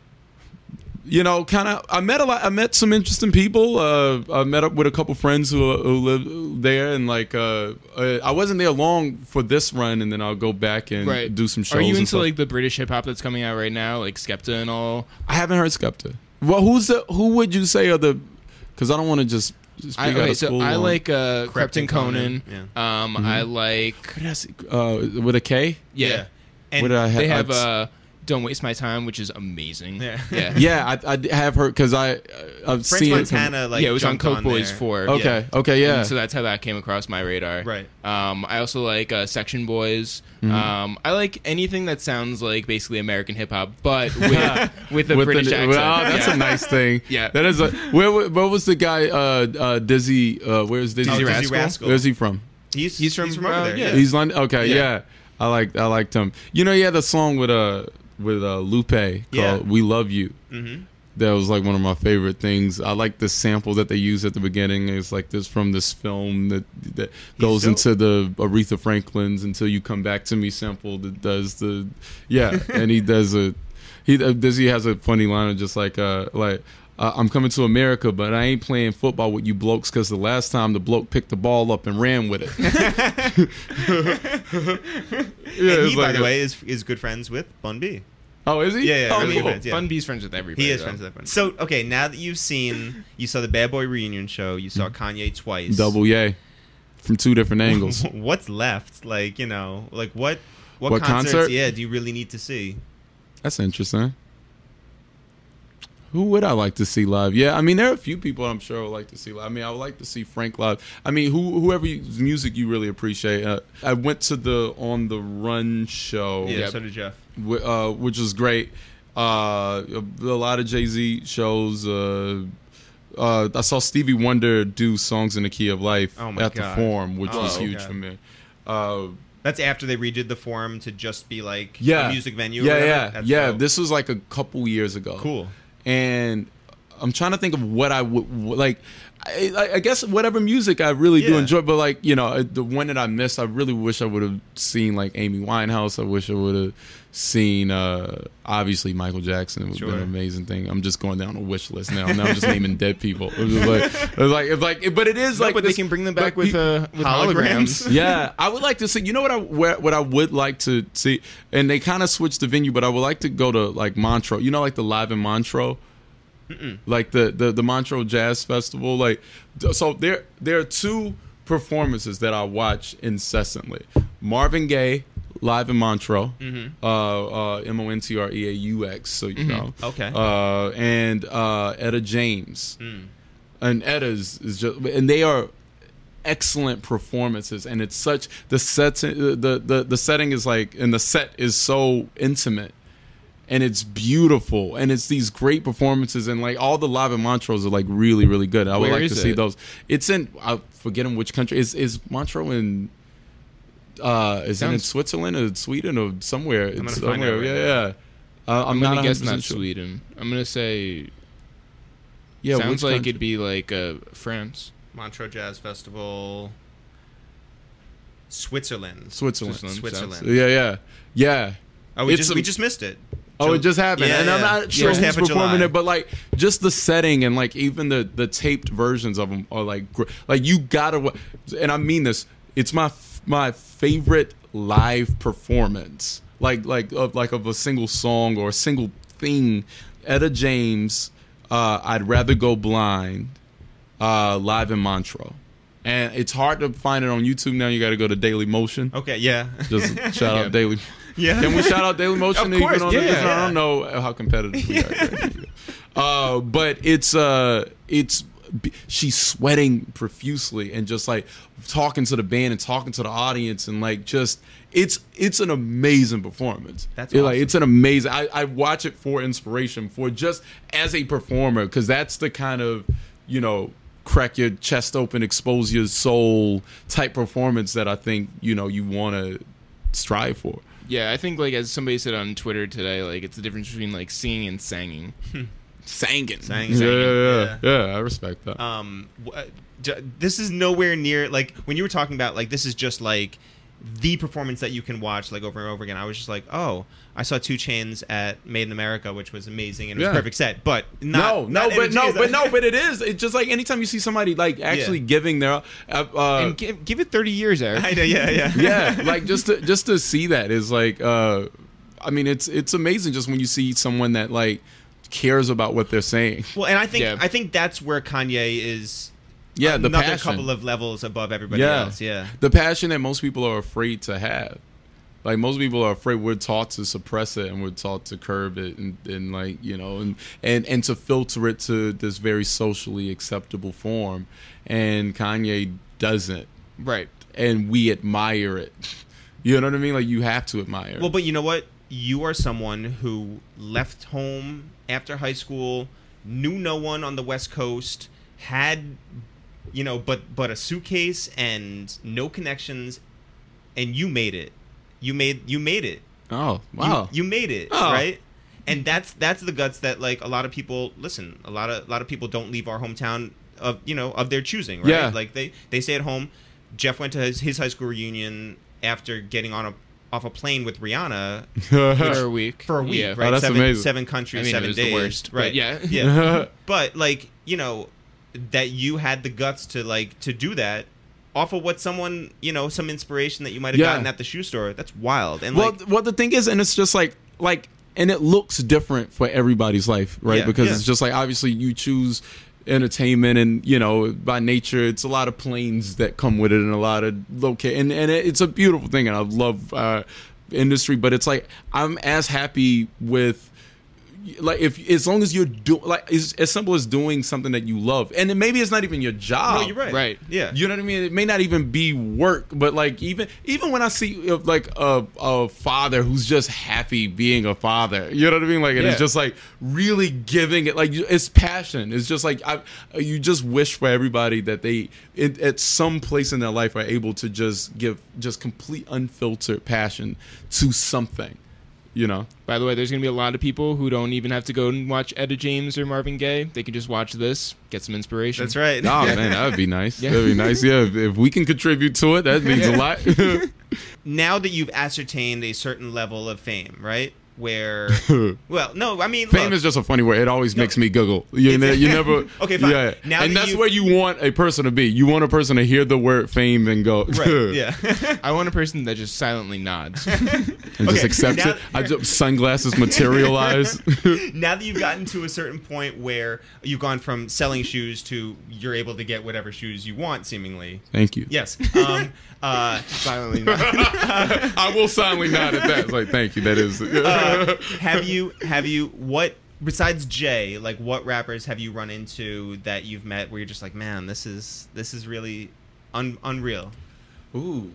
you know, kind of. I met a lot. I met some interesting people. Uh, I met up with a couple friends who who live there, and like, uh, uh, I wasn't there long for this run, and then I'll go back and
Right.
do some shows.
Are you
and
into
stuff.
like the British hip hop that's coming out right now, like Skepta and all?
I haven't heard Skepta. Well, who's the? Who would you say are the? Because I don't want to just Speak
I,
out
okay,
of
so
school
I
on-
like uh,
Crepton
Crepton Conan.
Conan,
Um,
Mm-hmm.
I like
That's, uh, with a K.
yeah.
And
What did I ha-
They have
I'd-
uh, Don't Waste My Time, which is amazing.
Yeah.
yeah.
Yeah, I, I have heard because I uh, I've
French
seen
Montana, like
Yeah, it was on
jumped
Coke Boys
there.
four.
it. Okay,
Yeah.
okay, yeah.
And so that's how that came across my radar.
Right.
Um, I also like uh, Section Boys.
Mm-hmm.
Um, I like anything that sounds like basically American hip hop, but with with a
With
British
the-
accent.
Wow, that's
yeah.
a nice thing.
Yeah.
that is a. Where, where what was the guy? Uh, uh, Dizzy. Uh, where's Dizzy?
Oh, Dizzy
Rascal?
Rascal.
Where's he from?
He's,
He's from,
over
uh,
there.
yeah.
Yeah.
He's London. Okay, yeah.
Yeah.
I like I liked him. You know, he had a song with uh with uh Lupe called
Yeah.
"We Love You."
Mhm.
That was like one of my favorite things. I like the sample that they use at the beginning. It's like this from this film that that goes
dope.
into the Aretha Franklin's "Until You Come Back to Me" sample that does the yeah, and he does a he uh, does he has a funny line of just like uh like. Uh, I'm coming to America, but I ain't playing football with you blokes because the last time the bloke picked the ball up and ran with it. yeah,
And
it's
he, by
like
the
a-
way, is is good friends with Bun B.
oh, is he?
Yeah, yeah,
oh,
really
cool.
good friends, yeah.
Bun B's friends with everybody.
He is
though.
friends with everyone. So, okay, now that you've seen, you saw the Bad Boy reunion show, you saw Kanye twice.
Double yay from two different angles.
What's left? Like, you know, like what what,
What
concerts,
concert?
yeah, do you really need to see?
That's interesting. Who would I like to see live? Yeah, I mean, there are a few people I'm sure I would like to see live. I mean, I would like to see Frank live. I mean, who, whoever whose music you really appreciate. Uh, I went to the On the Run show,
Yeah,
Yep.
so did Jeff.
wh- uh, which was great. Uh, a, a lot of Jay-Z shows. Uh, uh, I saw Stevie Wonder do Songs in the Key of Life
Oh my
at
God.
the Forum, which
Oh,
was huge
God.
for me. Uh,
That's after they redid the forum to just be like
yeah,
a music venue. or
Yeah,
whatever?
yeah,
That's
yeah.
dope.
This was like a couple years ago.
Cool.
And I'm trying to think of what I would like. I, I- I guess whatever music I really do
Yeah.
enjoy, but like you know, the one that I missed, I really wish I would have seen like Amy Winehouse. I wish I would have seen uh obviously Michael Jackson. It would have been
Sure.
an amazing thing. I'm just going down a wish list now. Now I'm just naming dead people. It was like, it was like, it's like, but it is
No,
like,
but
this-
they can bring them back
but
with
you-
uh, with
Holograms.
holograms.
yeah, I would like to see. You know what I where, what I would like to see, and they kind of switched the venue, but I would like to go to like Montreux. You know, like the Live in Montreux, like the the the Montreux Jazz Festival. Like, so there there are two performances that I watch incessantly: Marvin Gaye live in Montreux, uh, uh, M O N T R E A U X. So you know,
Okay.
uh, and uh, Etta James, and Etta's is just, and they are excellent performances, and it's such the sets the, the the setting is like, and the set is so intimate, and it's beautiful, and it's these great performances, and like all the live in Montreux are like really really good. I would
Where
like to
is
see
it?
those. It's in, I forget in which country is is Montreux in. Uh, is it in
Sounds-
Switzerland or Sweden or somewhere?
gonna
It's
find
somewhere.
out right
yeah,
now.
yeah. Uh, I'm,
I'm
not
gonna guess
one hundred
not
percent sure.
Sweden. I'm gonna say
Yeah,
sounds
which
like
country?
it'd be like uh, France.
Montreux Jazz Festival, Switzerland.
Switzerland.
Switzerland.
Switzerland.
Yeah, yeah, yeah.
Oh, we
It's
just
a-
we just missed it.
Oh, it just happened,
Yeah,
and I'm
yeah.
not sure
First
who's
half of
performing
July.
it, but like just the setting and like even the the taped versions of them are like gr- like you gotta, wa- and I mean this. It's my f- my favorite live performance, like like of like of a single song or a single thing. Etta James, uh, I'd Rather Go Blind, uh, live in Montreux, and it's hard to find it on YouTube now. You got to go to Daily Motion.
Okay, yeah.
Just shout
Yeah.
out Daily.
Yeah.
Can we shout out Daily Motion?
Of course,
even on the-
yeah.
I don't know how competitive we are. uh, but it's uh, it's she's sweating profusely and just like talking to the band and talking to the audience and like just it's it's an amazing performance.
That's
It, like
awesome.
it's an amazing. I, I watch it for inspiration, for just as a performer, because that's the kind of you know crack your chest open, expose your soul type performance that I think you know you want to strive for.
Yeah, I think like as somebody said on Twitter today, like it's the difference between like singing and singing.
Sangin'.
Sang-
Yeah,
singing,
yeah, yeah,
yeah.
yeah. I respect that.
Um, wh- uh, j- this is nowhere near like when you were talking about like this is just like the performance that you can watch like over and over again. I was just like, oh, I saw Two Chainz at Made in America, which was amazing and it was
Yeah.
a perfect set. But
no,
not,
no,
not
but no,
Etta
but
James.
no, but it is. It's just like anytime you see somebody like actually
Yeah.
giving their, uh, uh,
and give, give it thirty years, Eric.
I know, yeah, yeah,
yeah, like just to just to see that is like, uh, I mean, it's it's amazing just when you see someone that like cares about what they're saying.
Well, and I think
Yeah.
I think that's where Kanye is
Yeah, the
another
passion.
couple of levels above everybody
yeah.
else. Yeah.
The passion that most people are afraid to have. Like, most people are afraid. We're taught to suppress it, and we're taught to curb it, and, and like, you know, and, and, and to filter it to this very socially acceptable form. And Kanye doesn't.
Right.
And we admire it. You know what I mean? Like, you have to admire it.
Well, but you know what? You are someone who left home after high school, knew no one on the West Coast, had, you know, but but a suitcase and no connections, and you made it. You made you made it.
Oh, wow.
You, you made it,
Oh.
right? And that's that's the guts that, like, a lot of people listen. A lot of a lot of people don't leave our hometown of you know of their choosing, right?
Yeah.
Like they they stay at home. Jeff went to his, his high school reunion after getting on a off a plane with Rihanna
For a week.
for a week,
Yeah.
right?
Oh, that's
seven,
amazing.
seven
I
countries,
mean, it
seven
was
days,
the worst, but
right?
yeah.
yeah. But like you know, that you had the guts to like to do that off of what someone you know some inspiration that you might have
Yeah.
gotten at the shoe store. That's wild. And
Well,
like
well, the thing is, and it's just like, like, and it looks different for everybody's life, right?
Yeah,
because
yeah.
it's just like, obviously, you choose entertainment, and you know, by nature, it's a lot of planes that come with it, and a lot of locate, and and it, it's a beautiful thing, and I love uh, industry, but it's like I'm as happy with. Like, if as long as you're doing, like, it's as simple as doing something that you love, and then maybe it's not even your job.
no, you're right.
Right.
Yeah.
You know what I mean? It may not even be work, but like even even when I see uh, like a a father who's just happy being a father, you know what I mean? Like, and
Yeah.
it's just like really giving it, like, it's passion. It's just like I, you just wish for everybody that they it, at some place in their life are able to just give just complete unfiltered passion to something. You know.
By the way, there's going to be a lot of people who don't even have to go and watch Etta James or Marvin Gaye. They can just watch this, get some inspiration.
That's right.
Oh man, that would be nice.
Yeah.
That'd be nice. Yeah, if, if we can contribute to it, that means a lot.
Now that you've ascertained a certain level of fame, right? Where, well, no, I mean,
Fame
look,
is just a funny word. It always
No.
makes me giggle. You,
It's-
ne- you never.
Okay, fine.
Yeah,
Now
and
that
that's
you-
where you want a person to be. You want a person to hear the word fame and go,
right? Yeah.
I want a person that just silently nods.
and just
Okay,
accepts
now-
it. I just sunglasses materialize.
Now that you've gotten to a certain point where you've gone from selling shoes to you're able to get whatever shoes you want, seemingly.
Thank you.
Yes. Um, uh,
silently nod.
I will silently nod at that. It's like, thank you. That is.
uh, have you have you what besides Jay, like what rappers have you run into that you've met where you're just like, man, this is this is really un- unreal.
Ooh.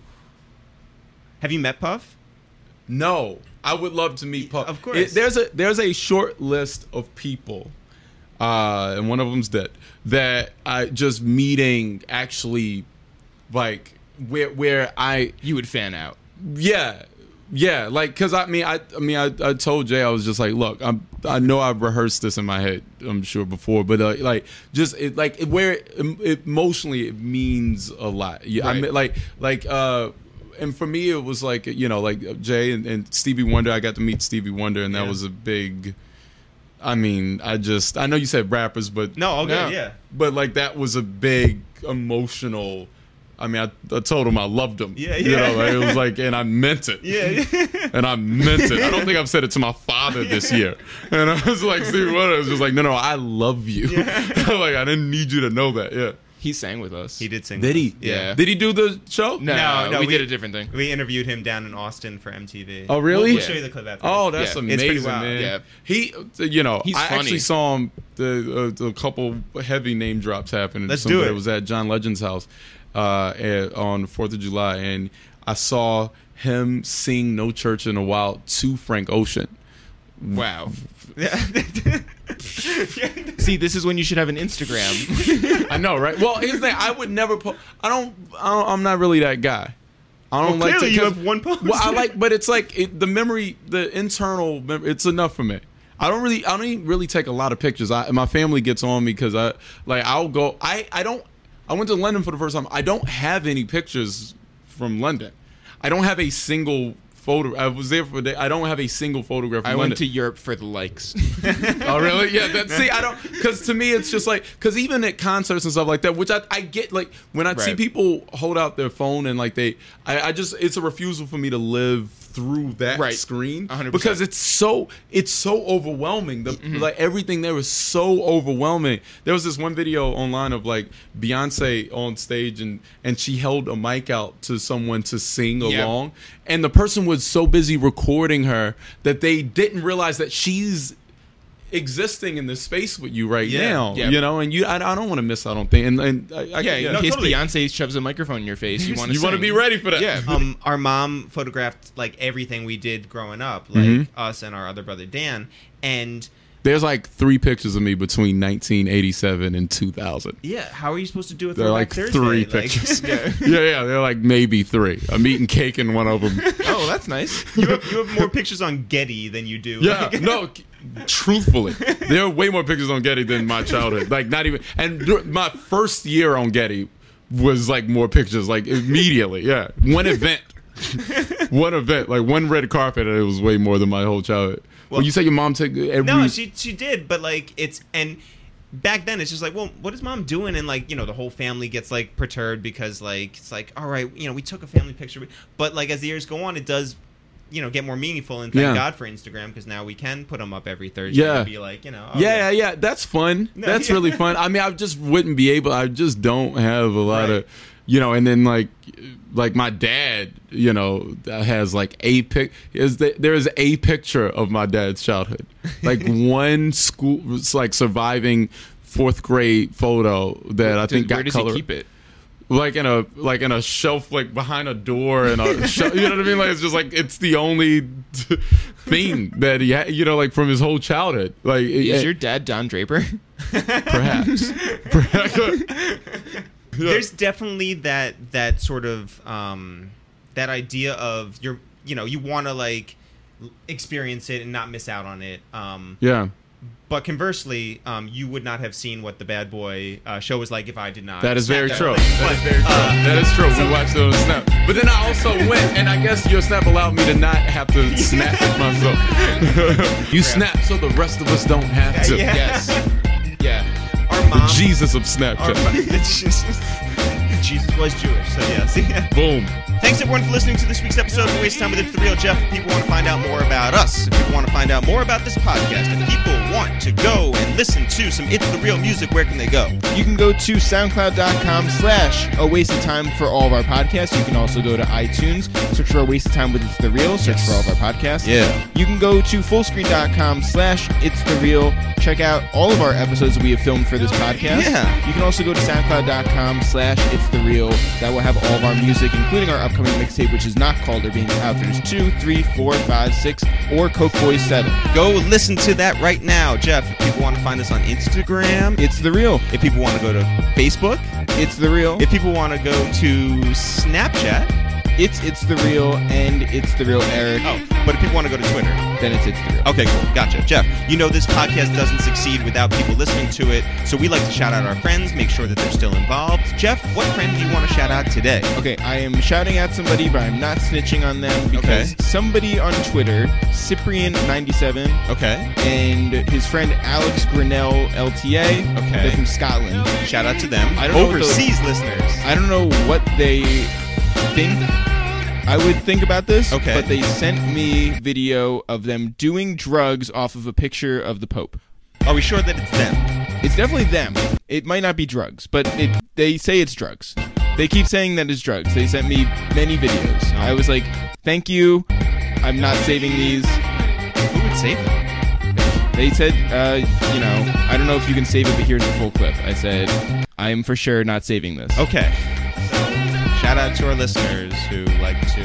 Have you met Puff?
No, I would love to meet Puff.
Of course.
It- there's a there's a short list of people, uh, and one of them's dead. That I just meeting actually, like where where I
You would fan out.
yeah yeah like because I mean I I mean I, I told Jay I was just like, look, I'm I know I've rehearsed this in my head, I'm sure, before, but uh, like just it, like it, where it, it, emotionally it means a lot. Yeah, I
Right.
mean, like like uh. And for me, it was like, you know, like Jay and, and Stevie Wonder. I got to meet Stevie Wonder, and that
Yeah.
was a big. I mean, I just I know you said rappers, but
No, okay,
No.
yeah.
but like that was a big emotional. I mean, I, I told him I loved him.
Yeah,
You
yeah.
know, like, it was like, and I meant it.
Yeah.
And I meant it. I don't think I've said it to my father this year. And I was like, Stevie Wonder was just like, no, no, I love you. Like, I didn't need you to know that. Yeah.
He sang with us.
He did sing.
Did
with
he?
us.
Yeah.
Did he do the show?
No,
No, no,
we,
we-
did a different thing.
We interviewed him down in Austin for M T V.
Oh, really?
We'll, we'll
Yeah.
show you the clip after.
Oh, that's
Yeah.
It's pretty
amazing,
wild.
man.
Yeah.
He, you know,
He's
I
funny.
actually saw him. The uh, a couple heavy name drops happened.
Let's do it.
It was at John Legend's house uh, at, on the Fourth of July, and I saw him sing "No Church in a While" to Frank Ocean.
Wow.
Yeah.
See, this is when you should have an Instagram.
I know, right? Well, here's the thing: I would never. Po- I don't. I don't. I'm not really that guy. I don't
Well,
like
clearly
to.
you
'cause-
have one post.
Well, I like, but it's like it, the memory, the internal. Mem- it's enough for me. I don't really. I don't even really take a lot of pictures. I, my family gets on me because I like. I'll go. I. I don't. I went to London for the first time. I don't have any pictures from London. I don't have a single photo. I was there for a day. I don't have a single photograph from
I
London.
went to Europe for the likes.
Oh, really? Yeah. That, see, I don't, because to me, it's just like, because even at concerts and stuff like that, which I, I get, like, when I see
Right.
people hold out their phone and, like, they, I, I just, it's a refusal for me to live through that
Right.
screen
one hundred percent.
because it's so it's so overwhelming. The
Mm-hmm.
like everything there was so overwhelming. There was this one video online of like Beyonce on stage and and she held a mic out to someone to sing
Yep.
along, and the person was so busy recording her that they didn't realize that she's existing in this space with you right
Yeah.
now.
Yeah.
You know, and you I, I don't want to miss out on things. And, and I, I,
Yeah, in
no,
case
totally.
Beyonce shoves a microphone in your face, you want to
you want to be ready for that.
Yeah.
um, our mom photographed like everything we did growing up, like
Mm-hmm.
us and our other brother Dan, and
There's like three pictures of me between nineteen eighty-seven and two thousand.
yeah, how are you supposed to do it?
They're like
Thursday?
three
Like-
pictures. yeah. yeah, they're like maybe three. I'm eating cake in one of them.
Oh, that's nice.
you, have, you have more pictures on Getty than you do.
Yeah,
like-
no, truthfully, there are way more pictures on Getty than my childhood. Like, not even. And dur- my first year on Getty was like more pictures, like immediately. Yeah, one event, one event, like one red carpet, and it was way more than my whole childhood. Well, you say your mom took every.
No, she she did, but like it's and back then it's just like, well, what is mom doing? And like, you know, the whole family gets like perturbed because like it's like, all right, you know, we took a family picture, but like as the years go on, it does, you know, get more meaningful. And thank
Yeah.
God for Instagram because now we can put them up every Thursday.
Yeah.
And be like, you know, oh,
yeah, yeah, yeah, that's fun.
No,
that's
yeah.
really fun. I mean, I just wouldn't be able. I just don't have a lot
Right.
of, you know. And then like, like my dad, you know, has like a pic. Is the, there is a picture of my dad's childhood, like one school, it's like surviving fourth grade photo that I think
Where
got
does
colored.
he keep it?
Like in a like in a shelf, like behind a door, and a shelf, you know what I mean. Like it's just like it's the only thing that he had, you know, like from his whole childhood. Like
Is
it-
your dad Don Draper?
perhaps. perhaps.
There's definitely that that sort of um, that idea of you're, you know, you want to like experience it and not miss out on it. Um,
Yeah,
But conversely, um, you would not have seen what the Bad Boy uh, show was like if I did not.
that is very
snap
true.
that
That
link.
is very true.
Uh,
that is true. We watched it on Snap, but then I also went, and I guess your Snap allowed me to not have to snap it myself. You snap so the rest of us don't have to.
Yeah.
Yes. Yeah.
Our
The
mom.
Jesus of
Our,
Snapchat.
it's just, Jesus was Jewish, so yes.
Boom.
Thanks everyone for listening to this week's episode of Waste Time with It's the Real Jeff. If people want to find out more about us, if people want to find out more about this podcast, if people want to go and listen to some It's the Real music, where can they go?
You can go to soundcloud.com slash a waste of time for all of our podcasts. You can also go to iTunes, search for a waste of time with It's the Real, search for all of our podcasts.
Yeah.
You can go to fullscreen.com slash It's the Real. Check out all of our episodes that we have filmed for this podcast.
Yeah.
You can also go to soundcloud.com slash It's the Real. That will have all of our music, including our upcoming mixtape, which is not called There Being Out. There's two, three, four, five, six, or Coke Boys seven.
Go listen to that right now. Jeff, if people want to find us on Instagram,
It's the Real.
if people want to go to Facebook,
It's the Real.
if people want to go to Snapchat,
It's It's the Real, and It's the Real Eric.
oh, but if people want to go to Twitter,
Then it's It's the Real.
okay, cool. Gotcha. Jeff, you know this podcast doesn't succeed without people listening to it, so we like to shout out our friends, make sure that they're still involved. Jeff, what friend do you want to shout out today?
Okay, I am shouting at somebody, but I'm not snitching on them because
Okay.
somebody on Twitter, Cyprian ninety-seven,
Okay.
and his friend Alex Grinnell L T A,
Okay.
they're from Scotland.
Shout out to them.
I don't know what
Overseas listeners.
I don't know what they think I would think about this,
Okay.
but they sent me video of them doing drugs off of a picture of the Pope.
Are we sure that it's them?
It's definitely them. It might not be drugs, but it, they say it's drugs. They keep saying that it's drugs. They sent me many videos.
Oh.
I was like, thank you. I'm not saving these.
Who would save them?
They said, uh, you know, I don't know if you can save it, but here's the full clip. I said, I am for sure not saving this.
Okay. So, shout out to our listeners who like to,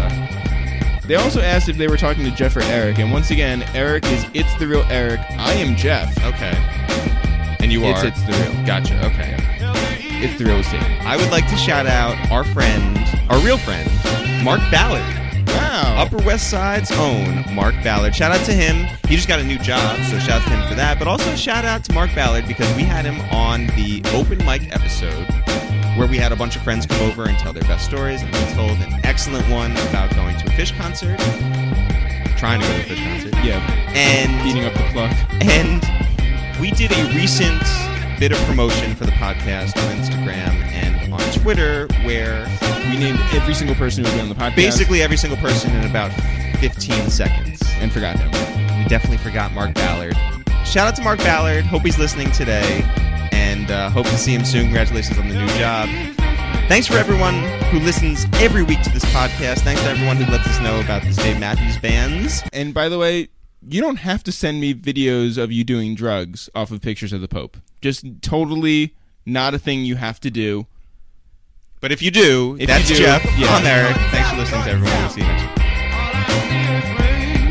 uh...
They also asked if they were talking to Jeff or Eric, and once again, Eric is It's the Real Eric. I am Jeff.
Okay. And you
It's
are?
It's the Real.
Gotcha, okay.
It's the Real State.
I would like to shout out our friend, our real friend, Mark Ballard.
Wow.
Upper West Side's own Mark Ballard. Shout out to him. He just got a new job, so shout out to him for that. But also shout out to Mark Ballard because we had him on the open mic episode where we had a bunch of friends come over and tell their best stories. And he told an excellent one about going to a Fish concert, trying to go to a Fish concert.
Yeah,
And
beating up the clock.
and we did a recent bit of promotion for the podcast on Instagram and on Twitter where
We named every single person who would be on the podcast.
basically every single person in about fifteen seconds.
And forgot him.
We definitely forgot Mark Ballard. Shout out to Mark Ballard. Hope he's listening today. And uh, hope to see him soon. Congratulations on the new job. Thanks for everyone who listens every week to this podcast. Thanks to everyone who lets us know about this Dave Matthews Bands.
And by the way, you don't have to send me videos of you doing drugs off of pictures of the Pope. Just totally not a thing you have to do.
But if you do,
If
that's
you do,
Jeff
yeah.
on there. Thanks for listening to everyone. We'll see you next week.